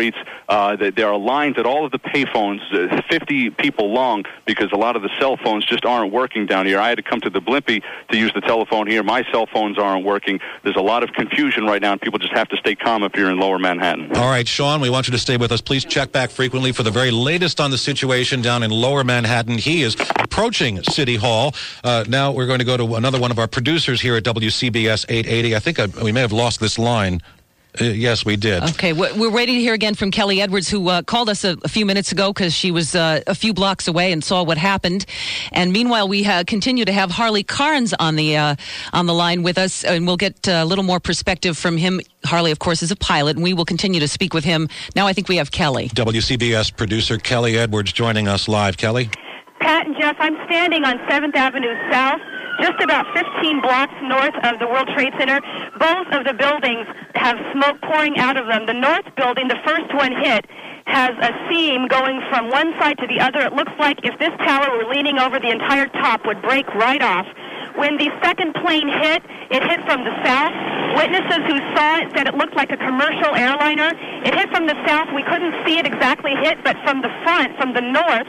streets. There are lines at all of the payphones, 50 people long, because a lot of the cell phones just aren't working down here. I had to come to the Blimpie to use the telephone here. My cell phones aren't working. There's a lot of confusion right now, and people just have to stay calm up here in Lower Manhattan. All right, Sean, we want you to stay with us. Please check back frequently for the very latest on the situation down in Lower Manhattan. He is approaching City Hall. Now we're going to go to another one of our producers here at WCBS 880. I think we may have lost this line. Yes, we did. Okay, we're waiting to hear again from Kelly Edwards, who called us a few minutes ago because she was a few blocks away and saw what happened. And meanwhile, we continue to have Harley Carnes on the line with us, and we'll get a little more perspective from him. Harley, of course, is a pilot, and we will continue to speak with him. Now I think we have Kelly. WCBS producer Kelly Edwards joining us live. Kelly? Pat and Jeff, I'm standing on 7th Avenue South, just about 15 blocks north of the World Trade Center. Both of the buildings have smoke pouring out of them. The north building, the first one hit, has a seam going from one side to the other. It looks like if this tower were leaning over, the entire top would break right off. When the second plane hit, it hit from the south. Witnesses who saw it said it looked like a commercial airliner. It hit from the south. We couldn't see it exactly hit, but from the front, from the north,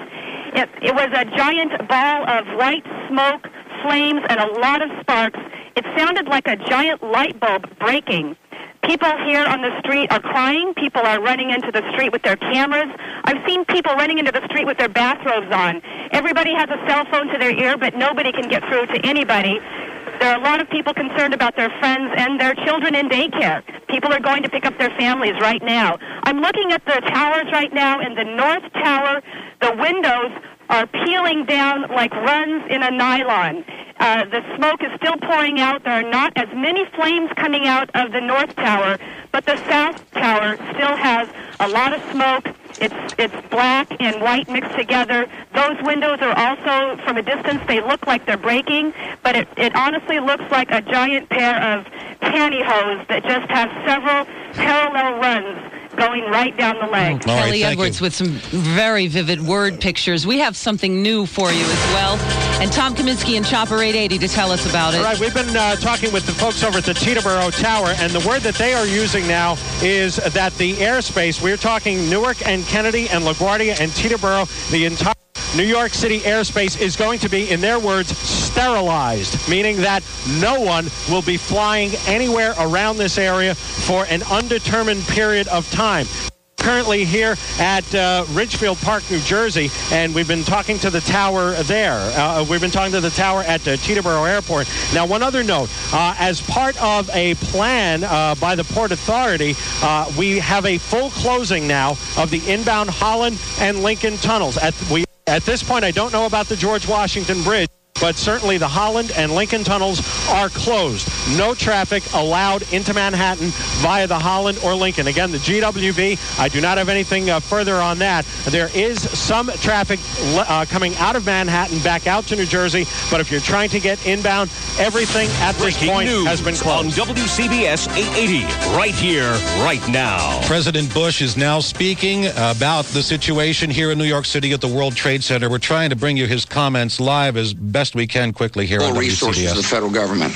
it was a giant ball of white smoke, flames, and a lot of sparks. It sounded like a giant light bulb breaking. People here on the street are crying. People are running into the street with their cameras. I've seen people running into the street with their bathrobes on. Everybody has a cell phone to their ear, but nobody can get through to anybody. There are a lot of people concerned about their friends and their children in daycare. People are going to pick up their families right now. I'm looking at the towers right now. In the north tower, the windows are peeling down like runs in a nylon. The smoke is still pouring out. There are not as many flames coming out of the north tower, but the south tower still has a lot of smoke. It's black and white mixed together. Those windows are also, from a distance, they look like they're breaking, but it honestly looks like a giant pair of pantyhose that just has several parallel runs going right down the leg. Kelly Edwards with some very vivid word pictures. We have something new for you as well. And Tom Kaminsky and Chopper 880 to tell us about it. All right, we've been talking with the folks over at the Teterboro Tower, and the word that they are using now is that the airspace, we're talking Newark and Kennedy and LaGuardia and Teterboro, the entire New York City airspace is going to be, in their words, sterilized, meaning that no one will be flying anywhere around this area for an undetermined period of time. Currently here at Ridgefield Park, New Jersey, and we've been talking to the tower there. We've been talking to the tower at Teterboro Airport. Now, one other note. As part of a plan by the Port Authority, we have a full closing now of the inbound Holland and Lincoln tunnels. At this point, I don't know about the George Washington Bridge, but certainly the Holland and Lincoln tunnels are closed. No traffic allowed into Manhattan via the Holland or Lincoln. Again, the GWB, I do not have anything further on that. There is some traffic coming out of Manhattan back out to New Jersey, but if you're trying to get inbound, everything at this point has been closed. On WCBS 880, right here, right now. President Bush is now speaking about the situation here in New York City at the World Trade Center. We're trying to bring you his comments live as best we can quickly here on WCBS. Resources of the federal government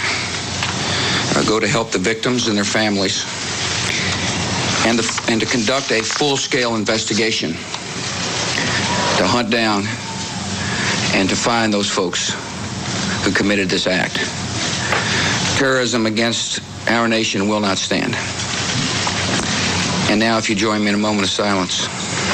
go to help the victims and their families and to conduct a full-scale investigation to hunt down and to find those folks who committed this act. Terrorism against our nation will not stand. And now, if you join me in a moment of silence.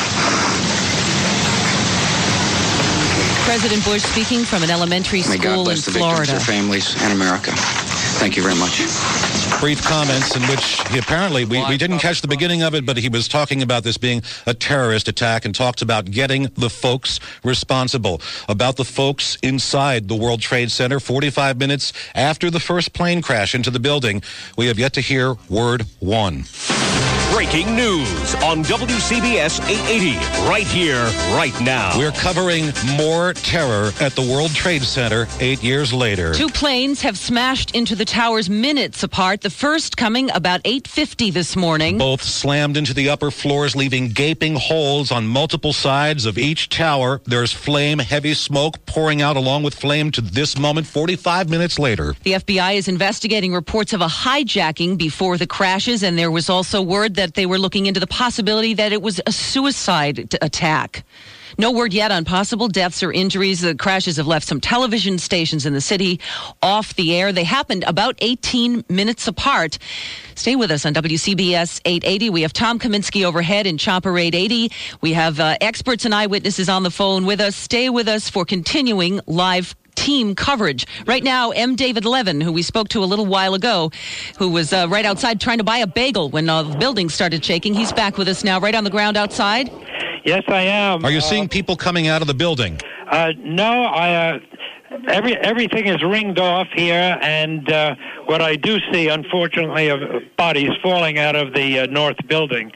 President Bush speaking from an elementary school in Florida. May God bless the victims, their families, and America. Thank you very much. Brief comments in which he apparently, we didn't catch the beginning of it, but he was talking about this being a terrorist attack and talked about getting the folks responsible, about the folks inside the World Trade Center. 45 minutes after the first plane crash into the building, we have yet to hear word one. Breaking news on WCBS 880, right here, right now. We're covering more terror at the World Trade Center 8 years later. 2 planes have smashed into the towers minutes apart. The first coming about 8:50 this morning. Both slammed into the upper floors, leaving gaping holes on multiple sides of each tower. There's flame, heavy smoke pouring out along with flame to this moment, 45 minutes later. The FBI is investigating reports of a hijacking before the crashes, and there was also word that they were looking into the possibility that it was a suicide attack. No word yet on possible deaths or injuries. The crashes have left some television stations in the city off the air. They happened about 18 minutes apart. Stay with us on WCBS 880. We have Tom Kaminsky overhead in Chopper 880. We have experts and eyewitnesses on the phone with us. Stay with us for continuing live team coverage. Right now, M. David Levin, who we spoke to a little while ago, who was right outside trying to buy a bagel when the building started shaking. He's back with us now, right on the ground outside. Yes, I am. Are you seeing people coming out of the building? No, everything is ringed off here, and what I do see, unfortunately, are bodies falling out of the north building.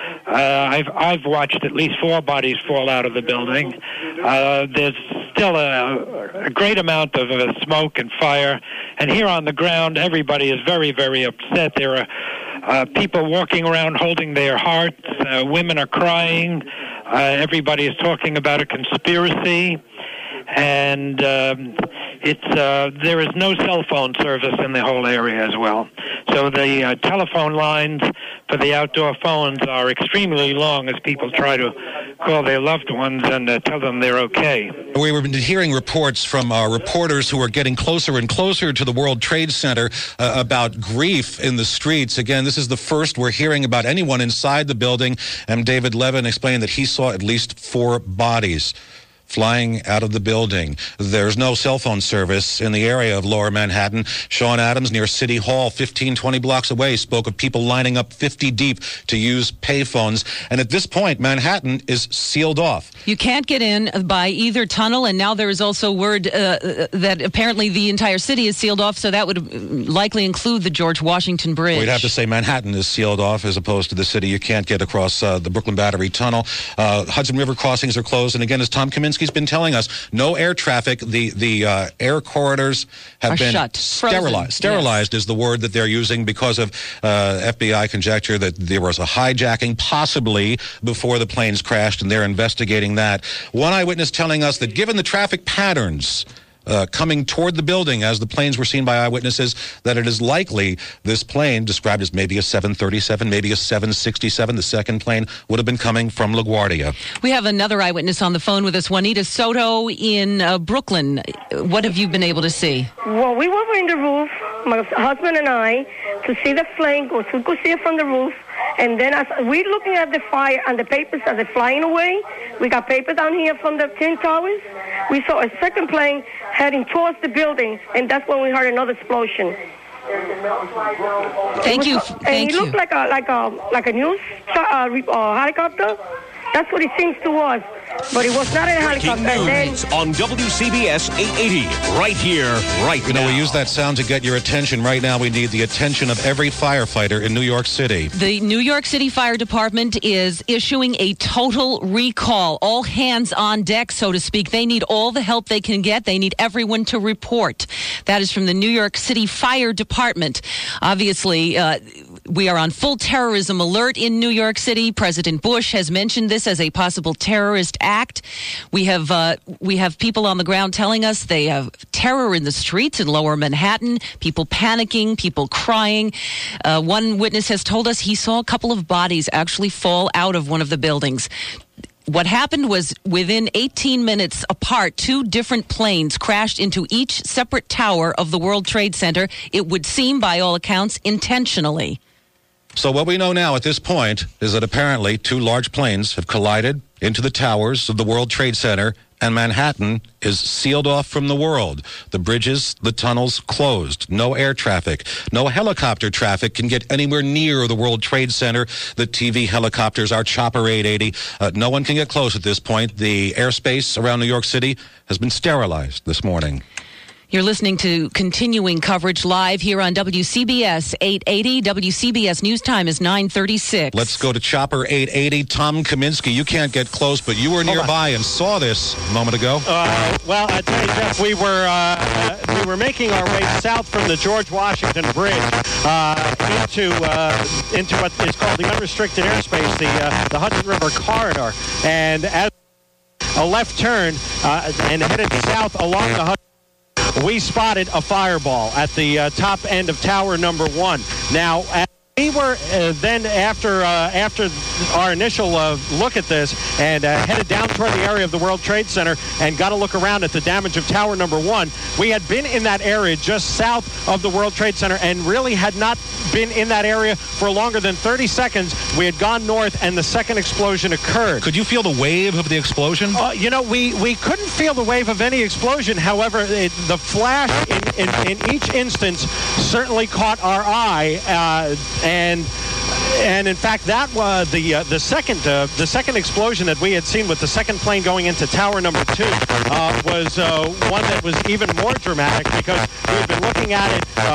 I've watched at least 4 bodies fall out of the building. There's still a great amount of smoke and fire, and here on the ground, everybody is very, very upset. There are people walking around holding their hearts. Women are crying. Everybody is talking about a conspiracy, and there is no cell phone service in the whole area as well. So the telephone lines for the outdoor phones are extremely long as people try to call their loved ones and tell them they're okay. We were hearing reports from reporters who are getting closer and closer to the World Trade Center about grief in the streets. Again, this is the first we're hearing about anyone inside the building. And David Levin explained that he saw at least 4 bodies flying out of the building. There's no cell phone service in the area of Lower Manhattan. Sean Adams near City Hall, 15, 20 blocks away, spoke of people lining up 50 deep to use payphones. And at this point, Manhattan is sealed off. You can't get in by either tunnel, and now there is also word that apparently the entire city is sealed off, so that would likely include the George Washington Bridge. We'd have to say Manhattan is sealed off as opposed to the city. You can't get across the Brooklyn Battery Tunnel. Hudson River crossings are closed, and again, as Tom Kaminsky's been telling us, no air traffic. The air corridors have been shut. Sterilized. Sterilized is the word that they're using because of FBI conjecture that there was a hijacking possibly before the planes crashed, and they're investigating that. One eyewitness telling us that given the traffic patterns coming toward the building as the planes were seen by eyewitnesses, that it is likely this plane, described as maybe a 737, maybe a 767, the second plane, would have been coming from LaGuardia. We have another eyewitness on the phone with us, Juanita Soto in Brooklyn. What have you been able to see? Well, we were in the roof, my husband and I, to see the plane go. So we could see it from the roof. And then as we're looking at the fire and the papers as they're flying away, we got paper down here from the Twin Towers. We saw a second plane heading towards the building, and that's when we heard another explosion. Thank you. And it looked like a news helicopter. That's what it seems to us. But it was not a helicopter. On WCBS 880, right here, right now. You know, we use that sound to get your attention. Right now, we need the attention of every firefighter in New York City. The New York City Fire Department is issuing a total recall. All hands on deck, so to speak. They need all the help they can get. They need everyone to report. That is from the New York City Fire Department. Obviously, we are on full terrorism alert in New York City. President Bush has mentioned this as a possible terrorist act. We have people on the ground telling us they have terror in the streets in Lower Manhattan, people panicking, people crying. One witness has told us he saw a couple of bodies actually fall out of one of the buildings. What happened was within 18 minutes apart, 2 different planes crashed into each separate tower of the World Trade Center. It would seem, by all accounts, intentionally. So what we know now at this point is that apparently 2 large planes have collided into the towers of the World Trade Center, and Manhattan is sealed off from the world. The bridges, the tunnels closed. No air traffic. No helicopter traffic can get anywhere near the World Trade Center. The TV helicopters are Chopper 880. No one can get close at this point. The airspace around New York City has been sterilized this morning. You're listening to continuing coverage live here on WCBS 880. WCBS News Time is 9:36. Let's go to Chopper 880. Tom Kaminsky, you can't get close, but you were nearby and saw this a moment ago. Well, I tell you, Jeff, we were making our way south from the George Washington Bridge into what is called the unrestricted airspace, the Hudson River Corridor, and as a left turn and headed south along the Hudson, we spotted a fireball at the top end of tower number 1. Now, we were then, after our initial look at this, and headed down toward the area of the World Trade Center and got a look around at the damage of tower number 1. We had been in that area just south of the World Trade Center and really had not been in that area for longer than 30 seconds. We had gone north, and the second explosion occurred. Could you feel the wave of the explosion? We couldn't feel the wave of any explosion. However, the flash in each instance certainly caught our eye. And in fact, that was the second explosion that we had seen with the second plane going into tower number 2 was one that was even more dramatic, because we had been looking at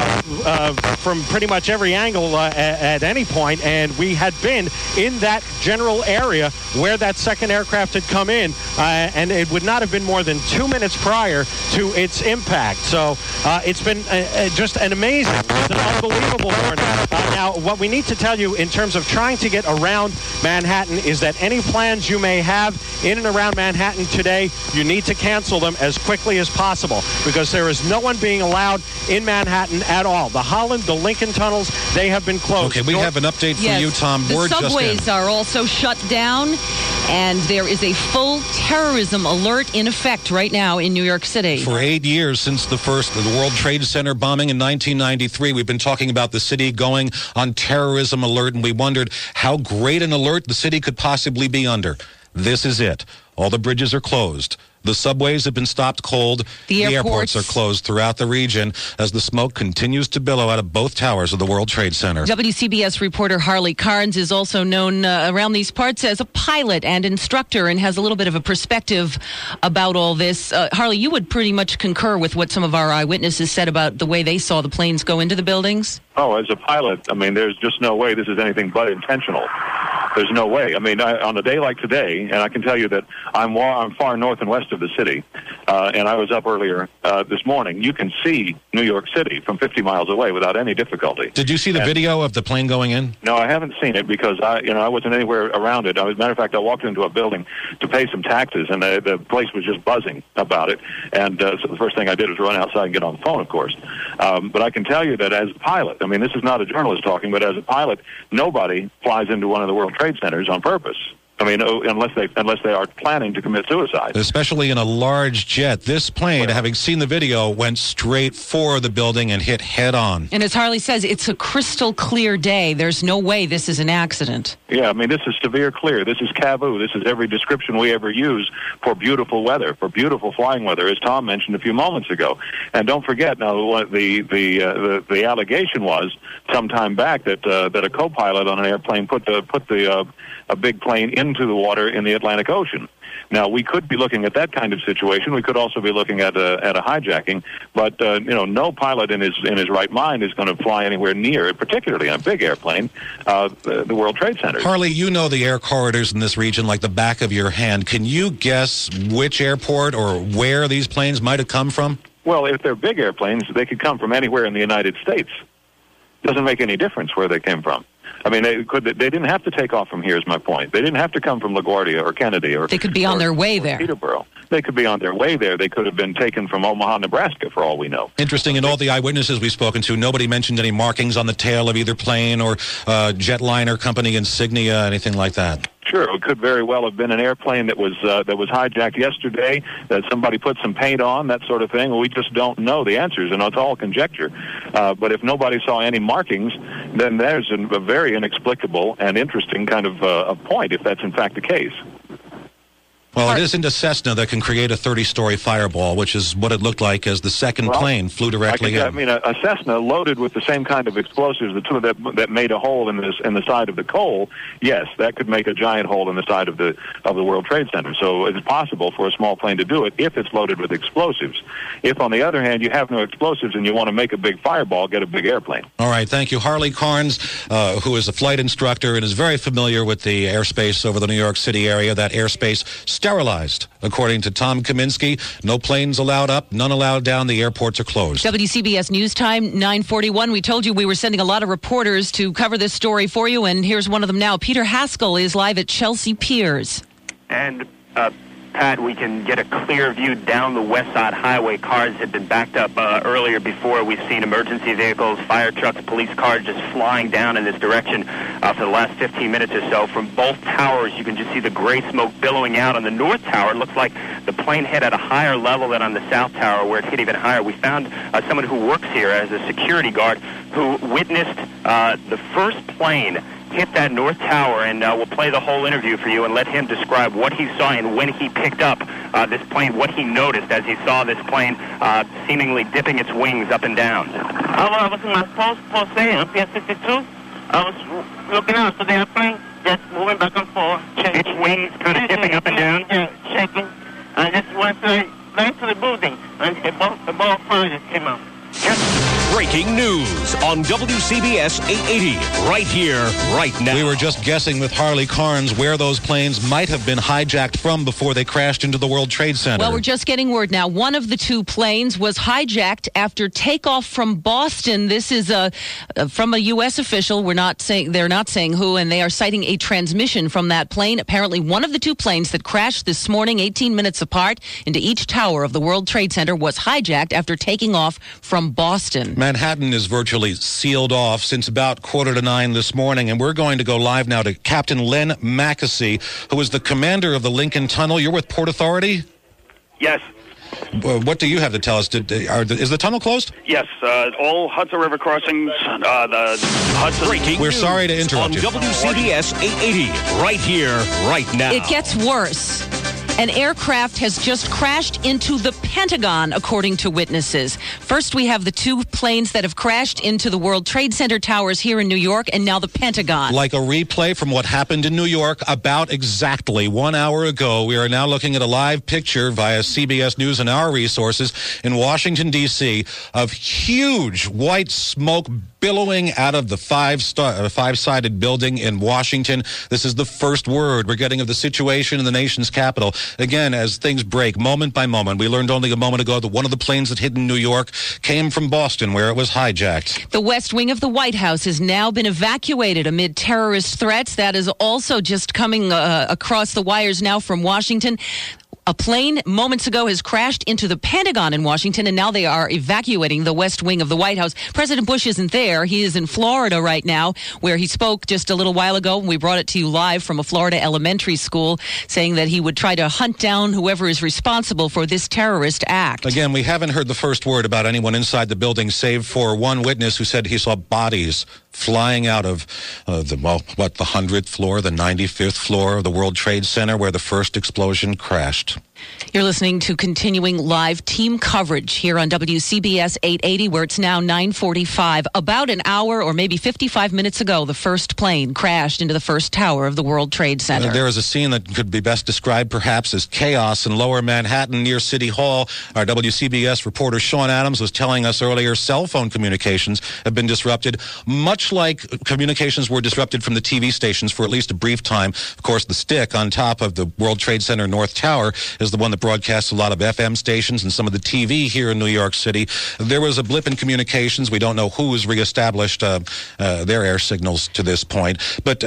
it from pretty much every angle at any point, and we had been in that general area where that second aircraft had come in, and it would not have been more than 2 minutes prior to its impact. So it's been just an amazing, just an unbelievable morning. Now, what we need to tell you in terms of trying to get around Manhattan is that any plans you may have in and around Manhattan today, you need to cancel them as quickly as possible, because there is no one being allowed in Manhattan at all. The Holland, the Lincoln tunnels, they have been closed. Okay, we have an update for you, Tom. The subways are also shut down, and there is a full terrorism alert in effect right now in New York City. For 8 years since the World Trade Center bombing in 1993, we've been talking about the city going on terrorism alert, and we wondered how great an alert the city could possibly be under. This is it. All the bridges are closed. The subways have been stopped cold. The airports are closed throughout the region as the smoke continues to billow out of both towers of the World Trade Center. WCBS reporter Harley Carnes is also known around these parts as a pilot and instructor, and has a little bit of a perspective about all this. Harley, you would pretty much concur with what some of our eyewitnesses said about the way they saw the planes go into the buildings? Oh, as a pilot, I mean, there's just no way this is anything but intentional. There's no way. I mean, on a day like today, and I can tell you that I'm far north and west of the city, and I was up earlier this morning. You can see New York City from 50 miles away without any difficulty. Did you see the video of the plane going in? No, I haven't seen it, because I wasn't anywhere around it. As a matter of fact, I walked into a building to pay some taxes, and the place was just buzzing about it. And so the first thing I did was run outside and get on the phone, of course. But I can tell you that as a pilot, I mean, this is not a journalist talking, but as a pilot, nobody flies into one of the World Trade Centers on purpose. I mean, unless they are planning to commit suicide. Especially in a large jet. This plane, having seen the video, went straight for the building and hit head on. And as Harley says, it's a crystal clear day. There's no way this is an accident. Yeah, I mean, this is severe clear. This is CAVU. This is every description we ever use for beautiful weather, for beautiful flying weather, as Tom mentioned a few moments ago. And don't forget, now, what the allegation was some time back that a co-pilot on an airplane put a big plane into the water in the Atlantic Ocean. Now, we could be looking at that kind of situation. We could also be looking at a hijacking. But no pilot in his right mind is going to fly anywhere near, particularly on a big airplane, the World Trade Center. Harley, you know the air corridors in this region like the back of your hand. Can you guess which airport or where these planes might have come from? Well, if they're big airplanes, they could come from anywhere in the United States. Doesn't make any difference where they came from. I mean, they didn't have to take off from here, is my point. They didn't have to come from LaGuardia or Kennedy or... They could be on their way there. Peterborough. They could be on their way there. They could have been taken from Omaha, Nebraska, for all we know. Interesting, in all the eyewitnesses we've spoken to, nobody mentioned any markings on the tail of either plane or jetliner company insignia, anything like that. Sure, it could very well have been an airplane that was hijacked yesterday, that somebody put some paint on, that sort of thing. We just don't know the answers, and it's all conjecture. But if nobody saw any markings, then there's a very inexplicable and interesting kind of point, if that's in fact the case. Well, it isn't a Cessna that can create a 30-story fireball, which is what it looked like as the second plane flew directly in. I mean, a Cessna loaded with the same kind of explosives that made a hole in the side of the coal. Yes, that could make a giant hole in the side of the World Trade Center. So it's possible for a small plane to do it if it's loaded with explosives. If, on the other hand, you have no explosives and you want to make a big fireball, get a big airplane. All right, thank you. Harley Carnes, who is a flight instructor and is very familiar with the airspace over the New York City area. That airspace sterilized, according to Tom Kaminsky. No planes allowed up, none allowed down. The airports are closed. WCBS News Time, 9:41. We told you we were sending a lot of reporters to cover this story for you, and here's one of them now. Peter Haskell is live at Chelsea Piers. And, Pat, we can get a clear view down the West Side Highway. Cars had been backed up earlier before. We've seen emergency vehicles, fire trucks, police cars just flying down in this direction for the last 15 minutes or so. From both towers, you can just see the gray smoke billowing out. On the North Tower, it looks like the plane hit at a higher level than on the South Tower, where it hit even higher. We found someone who works here as a security guard who witnessed the first plane hit that North Tower, and we'll play the whole interview for you and let him describe what he saw and when he picked up this plane, what he noticed as he saw this plane seemingly dipping its wings up and down. I was in my post A on Pier 62. I was looking out to the airplane, just moving back and forth. Its wings kind of dipping up and down? Yeah, shaking. I just went right to the building, and a ball of fire just came out. Breaking news on WCBS 880, right here, right now. We were just guessing with Harley Carnes where those planes might have been hijacked from before they crashed into the World Trade Center. Well, we're just getting word now. One of the two planes was hijacked after takeoff from Boston. This is from a U.S. official. They're not saying who, and they are citing a transmission from that plane. Apparently, one of the two planes that crashed this morning, 18 minutes apart, into each tower of the World Trade Center was hijacked after taking off from Boston. Manhattan is virtually sealed off since about 8:45 this morning, and we're going to go live now to Captain Len Mackesy, who is the commander of the Lincoln Tunnel. You're with Port Authority? Yes. What do you have to tell us? Is the tunnel closed? Yes. All Hudson River crossings, the Hudson... Breaking We're sorry to interrupt you. On WCBS 880, right here, right now. It gets worse. An aircraft has just crashed into the Pentagon, according to witnesses. First, we have the two planes that have crashed into the World Trade Center towers here in New York, and now the Pentagon. Like a replay from what happened in New York about exactly 1 hour ago. We are now looking at a live picture via CBS News and our resources in Washington, D.C. of huge white smoke billowing out of the five-sided building in Washington. This is the first word we're getting of the situation in the nation's capital. Again, as things break moment by moment, we learned only a moment ago that one of the planes that hit in New York came from Boston, where it was hijacked. The West Wing of the White House has now been evacuated amid terrorist threats. That is also just coming across the wires now from Washington. A plane moments ago has crashed into the Pentagon in Washington, and now they are evacuating the West Wing of the White House. President Bush isn't there. He is in Florida right now, where he spoke just a little while ago. We brought it to you live from a Florida elementary school, saying that he would try to hunt down whoever is responsible for this terrorist act. Again, we haven't heard the first word about anyone inside the building, save for one witness who said he saw bodies flying out of the 100th floor, the 95th floor of the World Trade Center, where the first explosion crashed. You're listening to continuing live team coverage here on WCBS 880, where it's now 9:45. About an hour or maybe 55 minutes ago, the first plane crashed into the first tower of the World Trade Center. There is a scene that could be best described perhaps as chaos in lower Manhattan near City Hall. Our WCBS reporter Sean Adams was telling us earlier cell phone communications have been disrupted, much like communications were disrupted from the TV stations for at least a brief time. Of course, the stick on top of the World Trade Center North Tower is the one that broadcasts a lot of FM stations and some of the TV here in New York City. There was a blip in communications. We don't know who has reestablished their air signals to this point. But,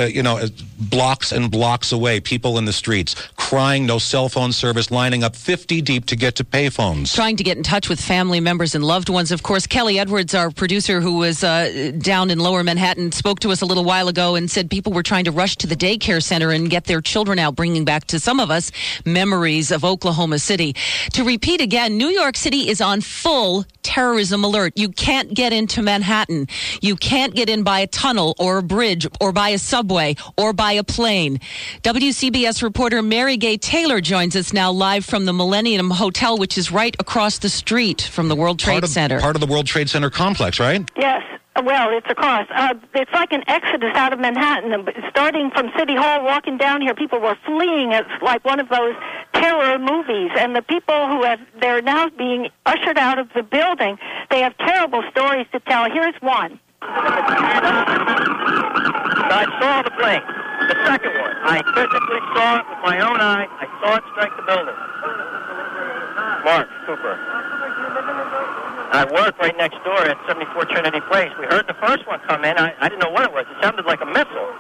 blocks and blocks away, people in the streets crying, no cell phone service, lining up 50 deep to get to payphones. Trying to get in touch with family members and loved ones. Of course, Kelly Edwards, our producer who was down in lower Manhattan, spoke to us a little while ago and said people were trying to rush to the daycare center and get their children out, bringing back to some of us memories of Oklahoma City. To repeat again, New York City is on full terrorism alert. You can't get into Manhattan. You can't get in by a tunnel or a bridge or by a subway or by a plane. WCBS reporter Mary Gay Taylor joins us now live from the Millennium Hotel, which is right across the street from the World Trade Center. Part of the World Trade Center complex, right? Yes. Well, it's across. It's like an exodus out of Manhattan. Starting from City Hall, walking down here, people were fleeing. It's like one of those terror movies. And the people they're now being ushered out of the building. They have terrible stories to tell. Here's one. I saw the plane. The second one. I physically saw it with my own eye. I saw it strike the building. Mark Cooper. I work right next door at 74 Trinity Place. We heard the first one come in. I didn't know what it was. It sounded like a missile.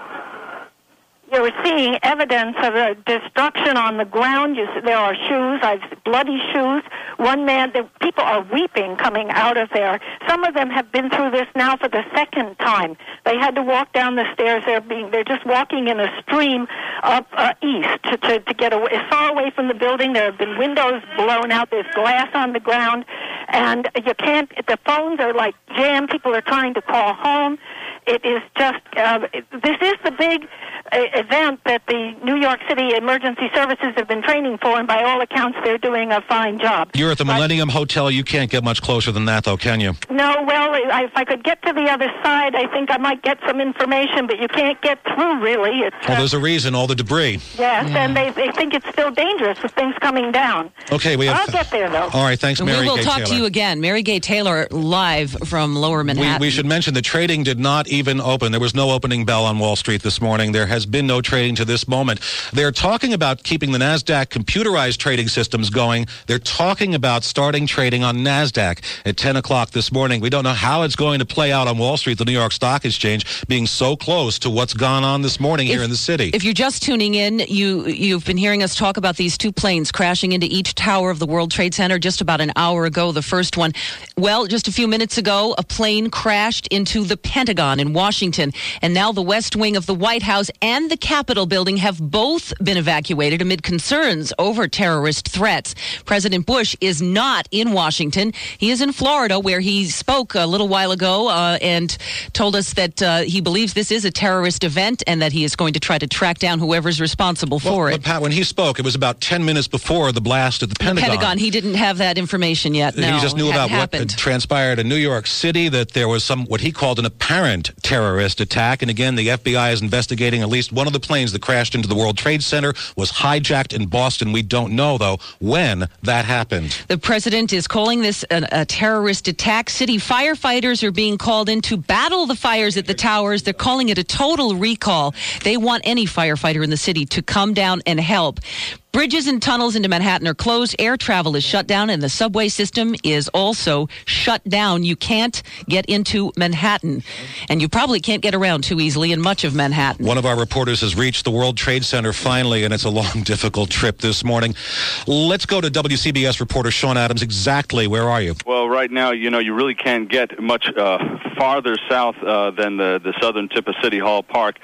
You were seeing evidence of a destruction on the ground. There are shoes, bloody shoes. One man, people are weeping coming out of there. Some of them have been through this now for the second time. They had to walk down the stairs. They're just walking in a stream up east to get away, far away from the building. There have been windows blown out. There's glass on the ground, and you can't. The phones are like jammed. People are trying to call home. It is just. This is the big event that the New York City Emergency Services have been training for, and by all accounts, they're doing a fine job. You're at the Millennium Hotel. You can't get much closer than that, though, can you? No, well, if I could get to the other side, I think I might get some information, but you can't get through, really. Well, there's a reason, all the debris. Yes, and they think it's still dangerous with things coming down. Okay, I'll get there, though. All right, thanks, Mary Gay Taylor. We will talk to you again. Mary Gay Taylor, live from Lower Manhattan. We should mention the trading did not even open. There was no opening bell on Wall Street this morning. There has been no trading to this moment. They're talking about keeping the NASDAQ computerized trading systems going. They're talking about starting trading on NASDAQ at 10 o'clock this morning. We don't know how it's going to play out on Wall Street, the New York Stock Exchange, being so close to what's gone on this morning here in the city. If you're just tuning in, you've been hearing us talk about these two planes crashing into each tower of the World Trade Center just about an hour ago, the first one. Well, just a few minutes ago, a plane crashed into the Pentagon in Washington, and now the West Wing of the White House and the Capitol building have both been evacuated amid concerns over terrorist threats. President Bush is not in Washington. He is in Florida, where he spoke a little while ago and told us that he believes this is a terrorist event and that he is going to try to track down whoever's responsible for it. But Pat, when he spoke, it was about 10 minutes before the blast at the Pentagon. He didn't have that information yet. No, he just knew about what had transpired in New York City, that there was what he called an apparent terrorist attack. And again, the FBI is investigating at least one of the planes that crashed into the World Trade Center was hijacked in Boston. We don't know, though, when that happened. The president is calling this a terrorist attack. City firefighters are being called in to battle the fires at the towers. They're calling it a total recall. They want any firefighter in the city to come down and help. Bridges and tunnels into Manhattan are closed. Air travel is shut down, and the subway system is also shut down. You can't get into Manhattan, and you probably can't get around too easily in much of Manhattan. One of our reporters has reached the World Trade Center finally, and it's a long, difficult trip this morning. Let's go to WCBS reporter Sean Adams. Exactly, where are you? Well, right now, you really can't get much farther south than the southern tip of City Hall Park.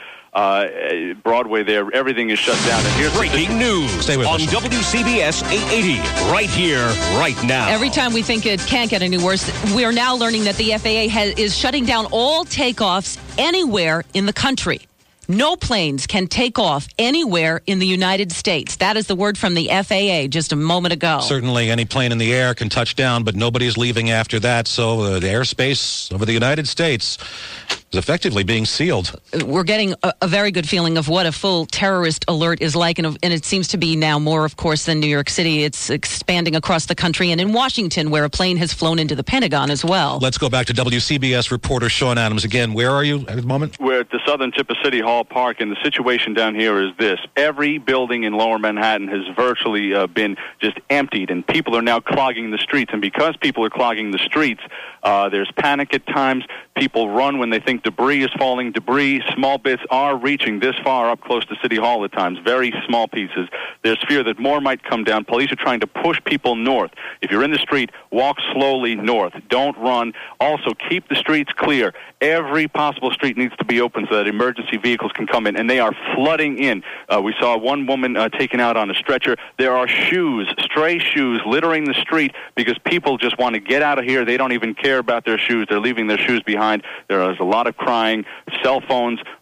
Broadway there, everything is shut down. And here's breaking news on WCBS 880, right here, right now. Every time we think it can't get any worse, we are now learning that the FAA is shutting down all takeoffs anywhere in the country. No planes can take off anywhere in the United States. That is the word from the FAA just a moment ago. Certainly any plane in the air can touch down, but nobody's leaving after that. So the airspace over the United States is effectively being sealed. We're getting a very good feeling of what a full terrorist alert is like, and it seems to be now more, of course, than New York City. It's expanding across the country and in Washington, where a plane has flown into the Pentagon as well. Let's go back to WCBS reporter Sean Adams again. Where are you at the moment? We're at the southern tip of City Hall Park, and the situation down here is this. Every building in Lower Manhattan has virtually been just emptied, and people are now clogging the streets. And because people are clogging the streets, there's panic at times. People run when they think debris is falling. Debris, small bits are reaching this far up close to City Hall at times, very small pieces. There's fear that more might come down. Police are trying to push people north. If you're in the street, walk slowly north. Don't run. Also, keep the streets clear. Every possible street needs to be open so that emergency vehicles can come in, and they are flooding in. We saw one woman taken out on a stretcher. There are shoes, stray shoes, littering the street because people just want to get out of here. They don't even care about their shoes. They're leaving their shoes behind. There is a lot of crying. Cell phones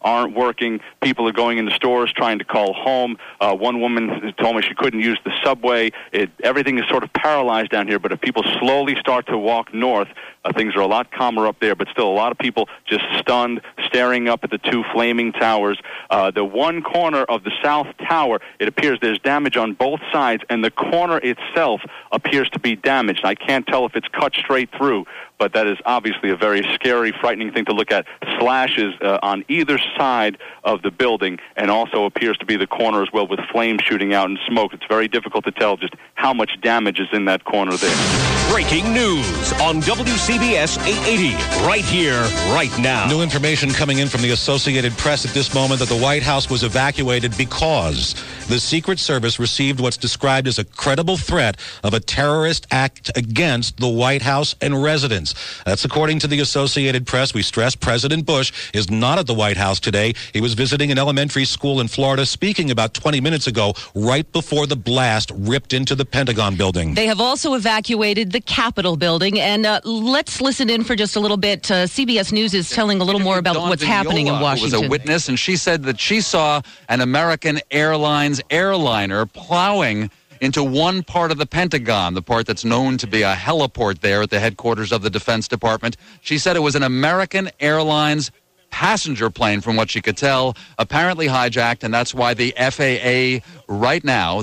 aren't working. People are going into stores trying to call home. One woman told me she couldn't use the subway. Everything is sort of paralyzed down here, but if people slowly start to walk north, things are a lot calmer up there, but still a lot of people just stunned, staring up at the two flaming towers. The one corner of the south tower, it appears there's damage on both sides, and the corner itself appears to be damaged. I can't tell if it's cut straight through, but that is obviously a very scary, frightening thing to look at. Slashes on either side of the building, and also appears to be the corner as well with flames shooting out and smoke. It's very difficult to tell just how much damage is in that corner there. Breaking news on WCBS 880, right here, right now. New information coming in from the Associated Press at this moment that the White House was evacuated because the Secret Service received what's described as a credible threat of a terrorist act against the White House and residents. That's according to the Associated Press. We stress President Bush is not at the White House today. He was visiting an elementary school in Florida, speaking about 20 minutes ago, right before the blast ripped into the Pentagon building. They have also evacuated the Capitol building, and let's listen in for just a little bit. CBS News is telling a little more about what's happening in Washington. Was a witness, and she said that she saw an American Airlines airliner plowing into one part of the Pentagon, the part that's known to be a heliport there at the headquarters of the Defense Department. She said it was an American Airlines passenger plane, from what she could tell, apparently hijacked, and that's why the FAA right now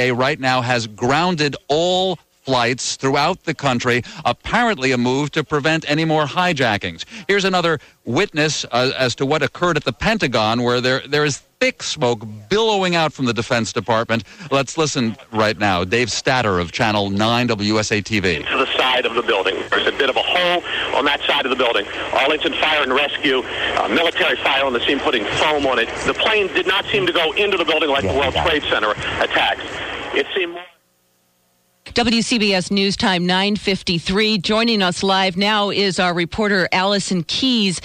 has grounded all flights throughout the country, apparently a move to prevent any more hijackings. Here's another witness as to what occurred at the Pentagon, where there is thick smoke billowing out from the Defense Department. Let's listen right now. Dave Statter of Channel 9 WSA-TV. To the side of the building. There's a bit of a hole on that side of the building. Arlington Fire and Rescue, military fire on the scene putting foam on it. The plane did not seem to go into the building like the World Trade Center attacks. It seemed more... WCBS News Time 9:53. Joining us live now is our reporter Allison Keyes.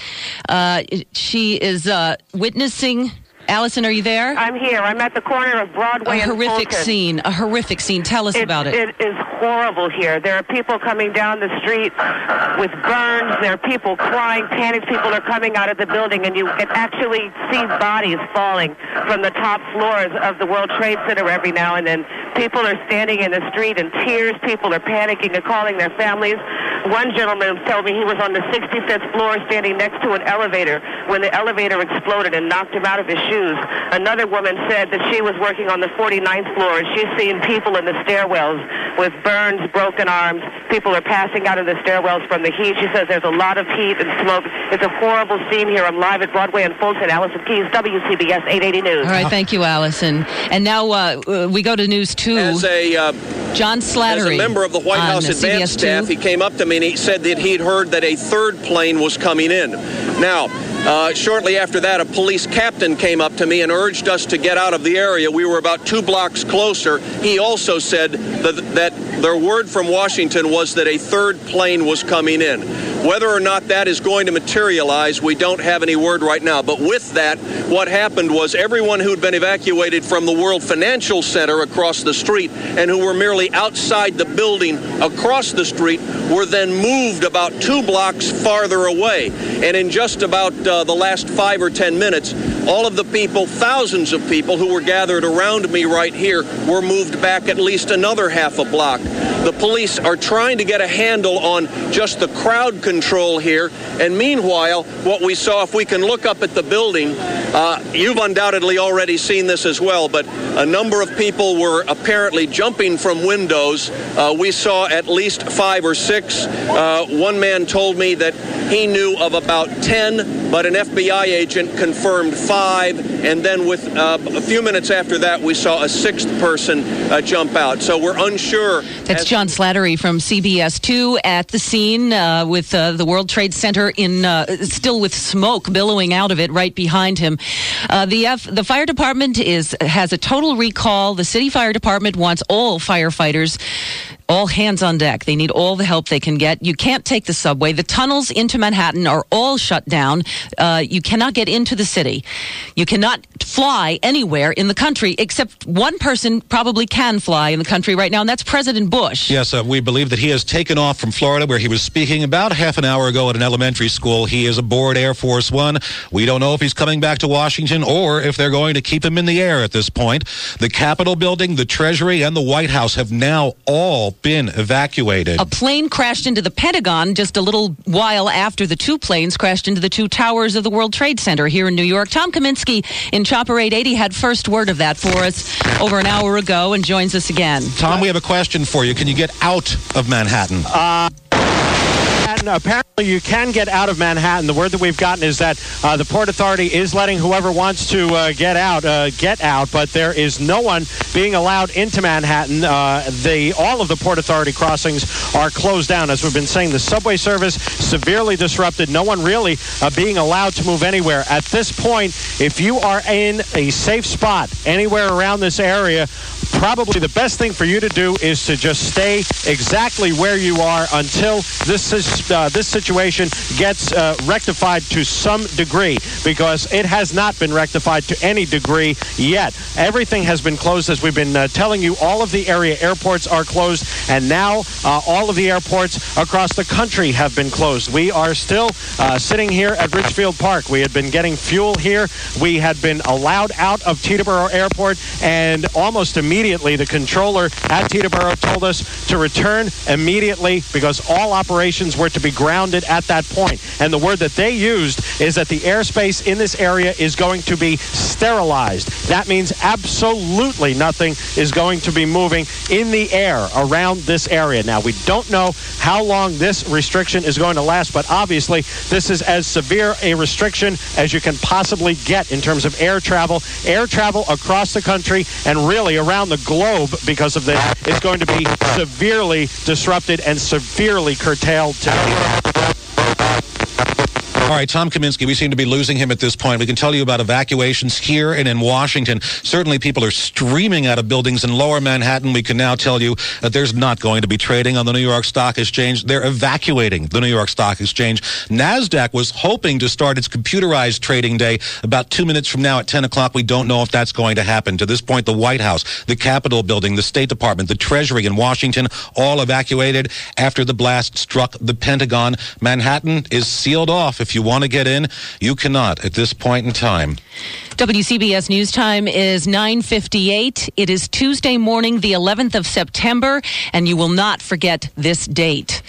She is witnessing. Allison, are you there? I'm here. I'm at the corner of Broadway and Fulton. A horrific scene. Tell us about it. It is horrible here. There are people coming down the street with burns. There are people crying, panicked. People are coming out of the building, and you can actually see bodies falling from the top floors of the World Trade Center every now and then. People are standing in the street in tears. People are panicking and calling their families. One gentleman told me he was on the 65th floor standing next to an elevator when the elevator exploded and knocked him out of his shoes. Another woman said that she was working on the 49th floor and she's seen people in the stairwells with burns, broken arms. People are passing out of the stairwells from the heat. She says there's a lot of heat and smoke. It's a horrible scene here. I'm live at Broadway and Fulton. Allison Keyes, WCBS 880 News. All right, thank you, Allison. And now we go to News 2. As John Slattery, as a member of the White House advance staff, he came up to me and he said that he'd heard that a third plane was coming in. Now, shortly after that, a police captain came up to me and urged us to get out of the area. We were about 2 blocks closer. He also said that their word from Washington was that a third plane was coming in. Whether or not that is going to materialize, we don't have any word right now. But with that, what happened was everyone who'd been evacuated from the World Financial Center across the street and who were merely outside the building across the street were then moved about 2 blocks farther away. And in just about the last 5 or 10 minutes, all of the people, thousands of people who were gathered around me right here, were moved back at least another half a block. The police are trying to get a handle on just the crowd control here. And meanwhile, what we saw, if we can look up at the building, you've undoubtedly already seen this as well, but a number of people were apparently jumping from windows. We saw at least 5 or 6. One man told me that he knew of about 10, but an FBI agent confirmed 5. And then with a few minutes after that, we saw a 6th person jump out. So we're unsure. That's John Slattery from CBS 2 at the scene with the World Trade Center still with smoke billowing out of it right behind him. The fire department has a total recall. The city fire department wants all firefighters All hands on deck. They need all the help they can get. You can't take the subway. The tunnels into Manhattan are all shut down. You cannot get into the city. You cannot fly anywhere in the country, except one person probably can fly in the country right now, and that's President Bush. Yes, we believe that he has taken off from Florida, where he was speaking about half an hour ago at an elementary school. He is aboard Air Force One. We don't know if he's coming back to Washington or if they're going to keep him in the air at this point. The Capitol building, the Treasury, and the White House have now all been evacuated. A plane crashed into the Pentagon just a little while after the two planes crashed into the two towers of the World Trade Center here in New York. Tom Kaminsky in Chopper 880 had first word of that for us over an hour ago and joins us again. Tom, we have a question for you. Can you get out of Manhattan? Apparently you can get out of Manhattan. The word that we've gotten is that the Port Authority is letting whoever wants to get out, but there is no one being allowed into Manhattan. All of the Port Authority crossings are closed down. As we've been saying, the subway service severely disrupted. No one really being allowed to move anywhere. At this point, if you are in a safe spot anywhere around this area, probably the best thing for you to do is to just stay exactly where you are until this situation gets rectified to some degree, because it has not been rectified to any degree yet. Everything has been closed, as we've been telling you. All of the area airports are closed, and now all of the airports across the country have been closed. We are still sitting here at Ridgefield Park. We had been getting fuel here. We had been allowed out of Teterboro Airport, and almost immediately the controller at Teterboro told us to return immediately because all operations were to be grounded at that point. And the word that they used is that the airspace in this area is going to be sterilized. That means absolutely nothing is going to be moving in the air around this area. Now, we don't know how long this restriction is going to last, but obviously this is as severe a restriction as you can possibly get in terms of air travel across the country and really around the globe because of this is going to be severely disrupted and severely curtailed today. All right, Tom Kaminsky, we seem to be losing him at this point. We can tell you about evacuations here and in Washington. Certainly people are streaming out of buildings in lower Manhattan. We can now tell you that there's not going to be trading on the New York Stock Exchange. They're evacuating the New York Stock Exchange. NASDAQ was hoping to start its computerized trading day about 2 minutes from now at 10 o'clock. We don't know if that's going to happen. To this point, the White House, the Capitol building, the State Department, the Treasury in Washington, all evacuated after the blast struck the Pentagon. Manhattan is sealed off. If you want to get in, you cannot at this point in time. WCBS News Time is 9:58. It is Tuesday morning, the 11th of September, and you will not forget this date.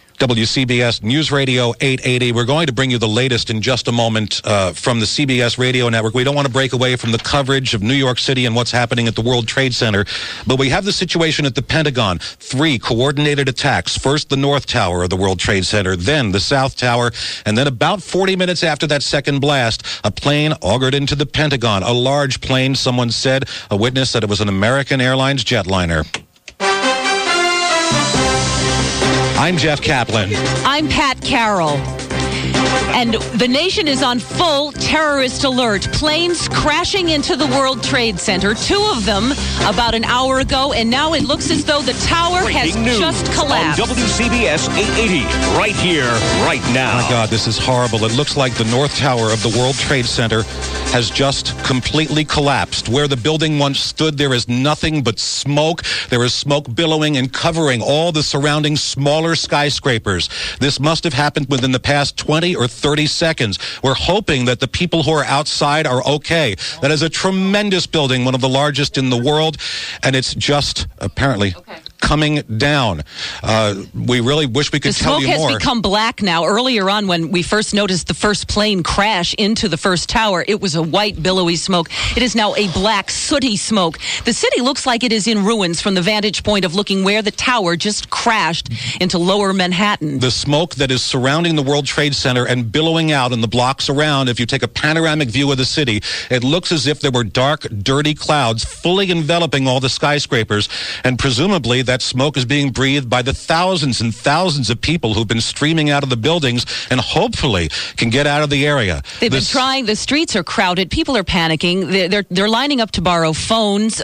WCBS News Radio 880. We're going to bring you the latest in just a moment from the CBS radio network. We don't want to break away from the coverage of New York City and what's happening at the World Trade Center, but we have the situation at the Pentagon. 3 coordinated attacks. First, the North Tower of the World Trade Center, then the South Tower, and then about 40 minutes after that second blast, a plane augured into the Pentagon. A large plane, someone said. A witness said it was an American Airlines jetliner. I'm Jeff Kaplan. I'm Pat Carroll. And the nation is on full terrorist alert. Planes crashing into the World Trade Center, 2 of them about an hour ago, and now it looks as though the tower has just collapsed. On WCBS 880, right here, right now. Oh my God, this is horrible. It looks like the North Tower of the World Trade Center has just completely collapsed. Where the building once stood, there is nothing but smoke. There is smoke billowing and covering all the surrounding smaller skyscrapers. This must have happened within the past 20 or 30 seconds. We're hoping that the people who are outside are okay. That is a tremendous building, one of the largest in the world, and it's just apparently coming down. We really wish we could tell you more. The smoke has become black now. Earlier on, when we first noticed the first plane crash into the first tower, it was a white, billowy smoke. It is now a black, sooty smoke. The city looks like it is in ruins from the vantage point of looking where the tower just crashed into lower Manhattan. The smoke that is surrounding the World Trade Center and billowing out in the blocks around, if you take a panoramic view of the city, it looks as if there were dark, dirty clouds fully enveloping all the skyscrapers, and presumably that's that smoke is being breathed by the thousands and thousands of people who've been streaming out of the buildings and hopefully can get out of the area. They've been trying. The streets are crowded. People are panicking. They're lining up to borrow phones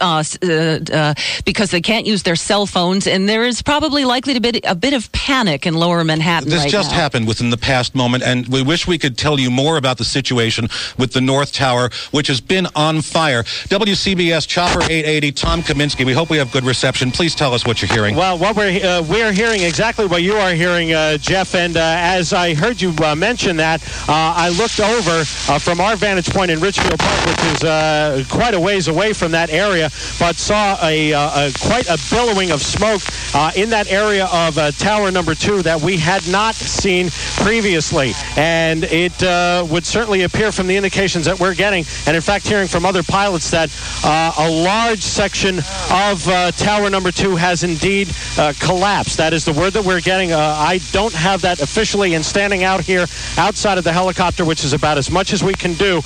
because they can't use their cell phones, and there is probably likely to be a bit of panic in Lower Manhattan This right just now. happened within the past moment, and we wish we could tell you more about the situation with the North Tower, which has been on fire. WCBS Chopper 880, Tom Kaminsky. We hope we have good reception. Please tell us what you're hearing. Well, what we're hearing exactly what you are hearing, Jeff. And as I heard you mention that, I looked over from our vantage point in Richfield Park, which is quite a ways away from that area, but saw quite a billowing of smoke in that area of Tower Number 2 that we had not seen previously. And it would certainly appear from the indications that we're getting, and in fact hearing from other pilots, that a large section of Tower Number 2 has indeed collapsed. That is the word that we're getting. I don't have that officially, and standing out here outside of the helicopter, which is about as much as we can do,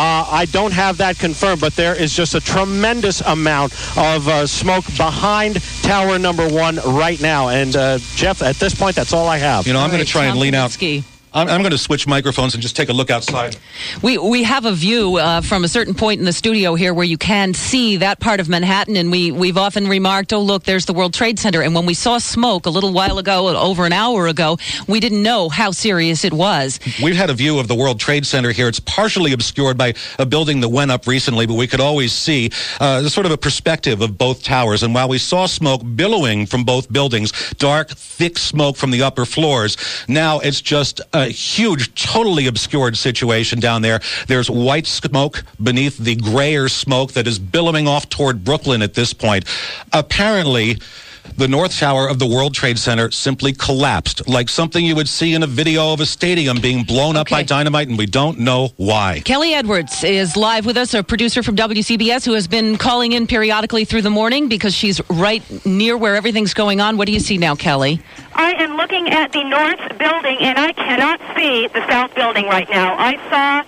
I don't have that confirmed, but there is just a tremendous amount of smoke behind Tower Number 1 right now. And Jeff, at this point, that's all I have. You know, I'm going to try and lean out. I'm going to switch microphones and just take a look outside. We have a view from a certain point in the studio here where you can see that part of Manhattan, and we've often remarked, oh, look, there's the World Trade Center. And when we saw smoke a little while ago, over an hour ago, we didn't know how serious it was. We've had a view of the World Trade Center here. It's partially obscured by a building that went up recently, but we could always see sort of a perspective of both towers. And while we saw smoke billowing from both buildings, dark, thick smoke from the upper floors, now it's just a huge, totally obscured situation down there. There's white smoke beneath the grayer smoke that is billowing off toward Brooklyn at this point. Apparently, the North Tower of the World Trade Center simply collapsed, like something you would see in a video of a stadium being blown up by dynamite, and we don't know why. Kelly Edwards is live with us, a producer from WCBS who has been calling in periodically through the morning because she's right near where everything's going on. What do you see now, Kelly? I am looking at the north building, and I cannot see the south building right now. I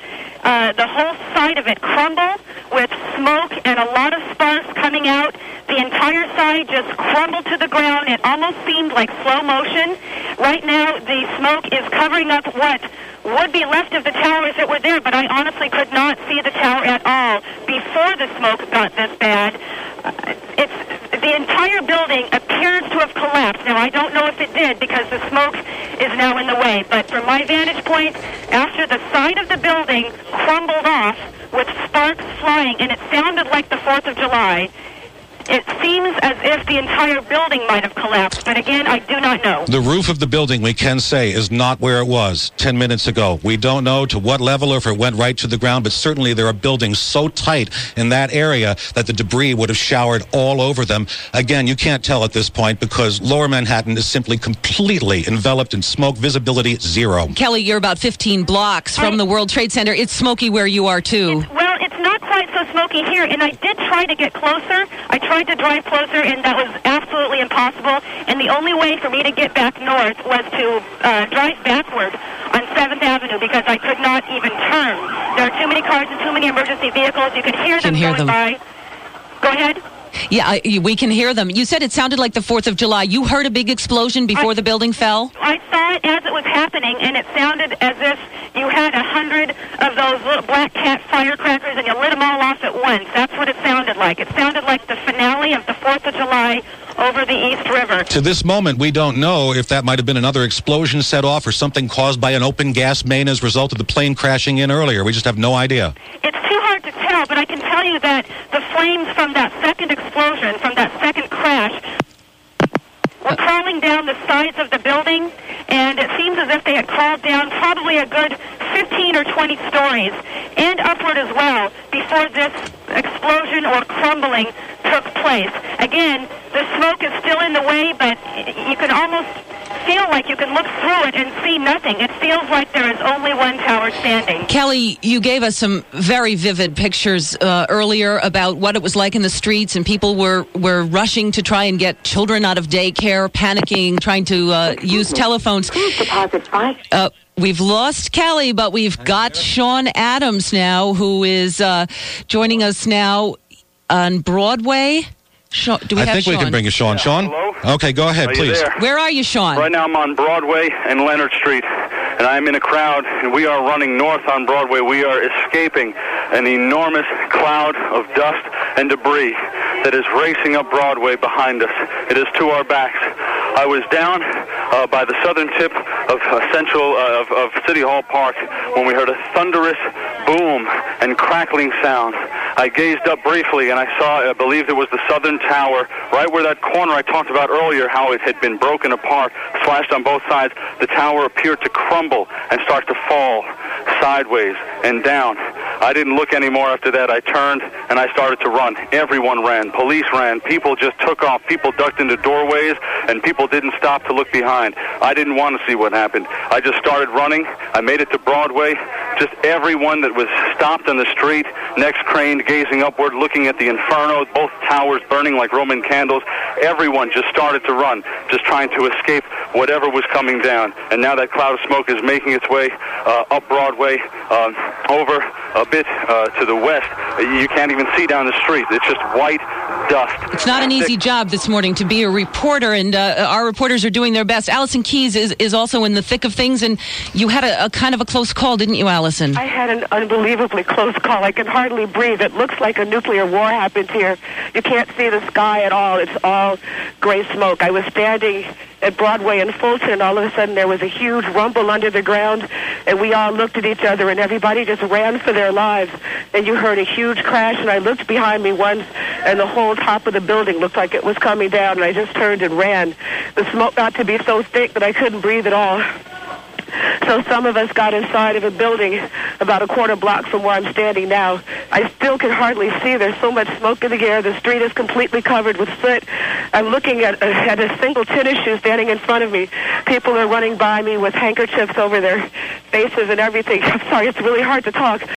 saw the whole side of it crumble with smoke and a lot of sparks coming out. The entire side just crumbled to the ground. It almost seemed like slow motion. Right now, the smoke is covering up what would be left of the tower if it were there, but I honestly could not see the tower at all before the smoke got this bad. The entire building appears to have collapsed. Now, I don't know if it did because the smoke is now in the way, but from my vantage point, after the side of the building crumbled off with sparks flying, and it sounded like the 4th of July, it seems as if the entire building might have collapsed, but again, I do not know. The roof of the building, we can say, is not where it was 10 minutes ago. We don't know to what level or if it went right to the ground, but certainly there are buildings so tight in that area that the debris would have showered all over them. Again, you can't tell at this point because Lower Manhattan is simply completely enveloped in smoke, visibility zero. Kelly, you're about 15 blocks from the World Trade Center. It's smoky where you are, too. It's not quite so smoky here, and I did try to get closer. I tried to drive closer, and that was absolutely impossible. And the only way for me to get back north was to drive backward on 7th Avenue because I could not even turn. There are too many cars and too many emergency vehicles. You can hear them going by. Go ahead. Yeah, we can hear them. You said it sounded like the 4th of July. You heard a big explosion before the building fell? I saw it as it was happening, and it sounded as if you had 100 of those little black cat firecrackers and you lit them all off at once. That's what it sounded like. It sounded like the finale of the 4th of July over the East River. To this moment, we don't know if that might have been another explosion set off or something caused by an open gas main as a result of the plane crashing in earlier. We just have no idea. It's too hard to tell, but I can tell you that the flames from that second explosion, from that second crash, were crawling down the sides of the building, and it seems as if they had crawled down probably a good 15 or 20 stories, and upward as well, before this explosion or crumbling took place. Again, the smoke is still in the way, but you can almost feel like you can look through it and see nothing. It feels like there is only one tower standing. Kelly, you gave us some very vivid pictures earlier about what it was like in the streets, and people were rushing to try and get children out of daycare, panicking, trying to use telephones. We've lost Kelly, but we've got Sean Adams now, who is joining us now on Broadway. Sean, do we have think we can bring you Sean. Sean? Hello? Okay, go ahead, Are you please. there? Where are you, Sean? Right now I'm on Broadway and Leonard Street, and I'm in a crowd, and we are running north on Broadway. We are escaping an enormous cloud of dust and debris that is racing up Broadway behind us. It is to our backs. I was down by the southern tip of of City Hall Park when we heard a thunderous boom and crackling sound. I gazed up briefly and I saw, I believe it was the southern tower, right where that corner I talked about earlier, how it had been broken apart, slashed on both sides. The tower appeared to crumble and start to fall sideways and down. I didn't look anymore after that. I turned and I started to run. Everyone ran. Police ran. People just took off. People ducked into doorways, and people didn't stop to look behind. I didn't want to see what happened. I just started running. I made it to Broadway. Just everyone that was stopped on the street, necks craned, gazing upward, looking at the inferno, both towers burning like Roman candles. Everyone just started to run, just trying to escape whatever was coming down. And now that cloud of smoke is making its way up Broadway, over a bit to the west. You can't even see down the street. It's just white dust. It's not an easy job this morning to be a reporter, and our reporters are doing their best. Allison Keyes is also in the thick of things, and you had a kind of a close call, didn't you, Allison? I had an unbelievably close call. I can hardly breathe. It looks like a nuclear war happened here. You can't see the sky at all. It's all gray smoke. I was standing at Broadway in Fulton, and all of a sudden there was a huge rumble under the ground, and we all looked at each other, and everybody just ran for their lives. And you heard a huge crash, and I looked behind me once, and the whole top of the building looked like it was coming down, and I just turned and ran. The smoke got to be so thick that I couldn't breathe at all. So some of us got inside of a building about a quarter block from where I'm standing now. I still can hardly see. There's so much smoke in the air. The street is completely covered with soot. I'm looking at a single tennis shoe standing in front of me. People are running by me with handkerchiefs over their faces and everything. I'm sorry, it's really hard to talk.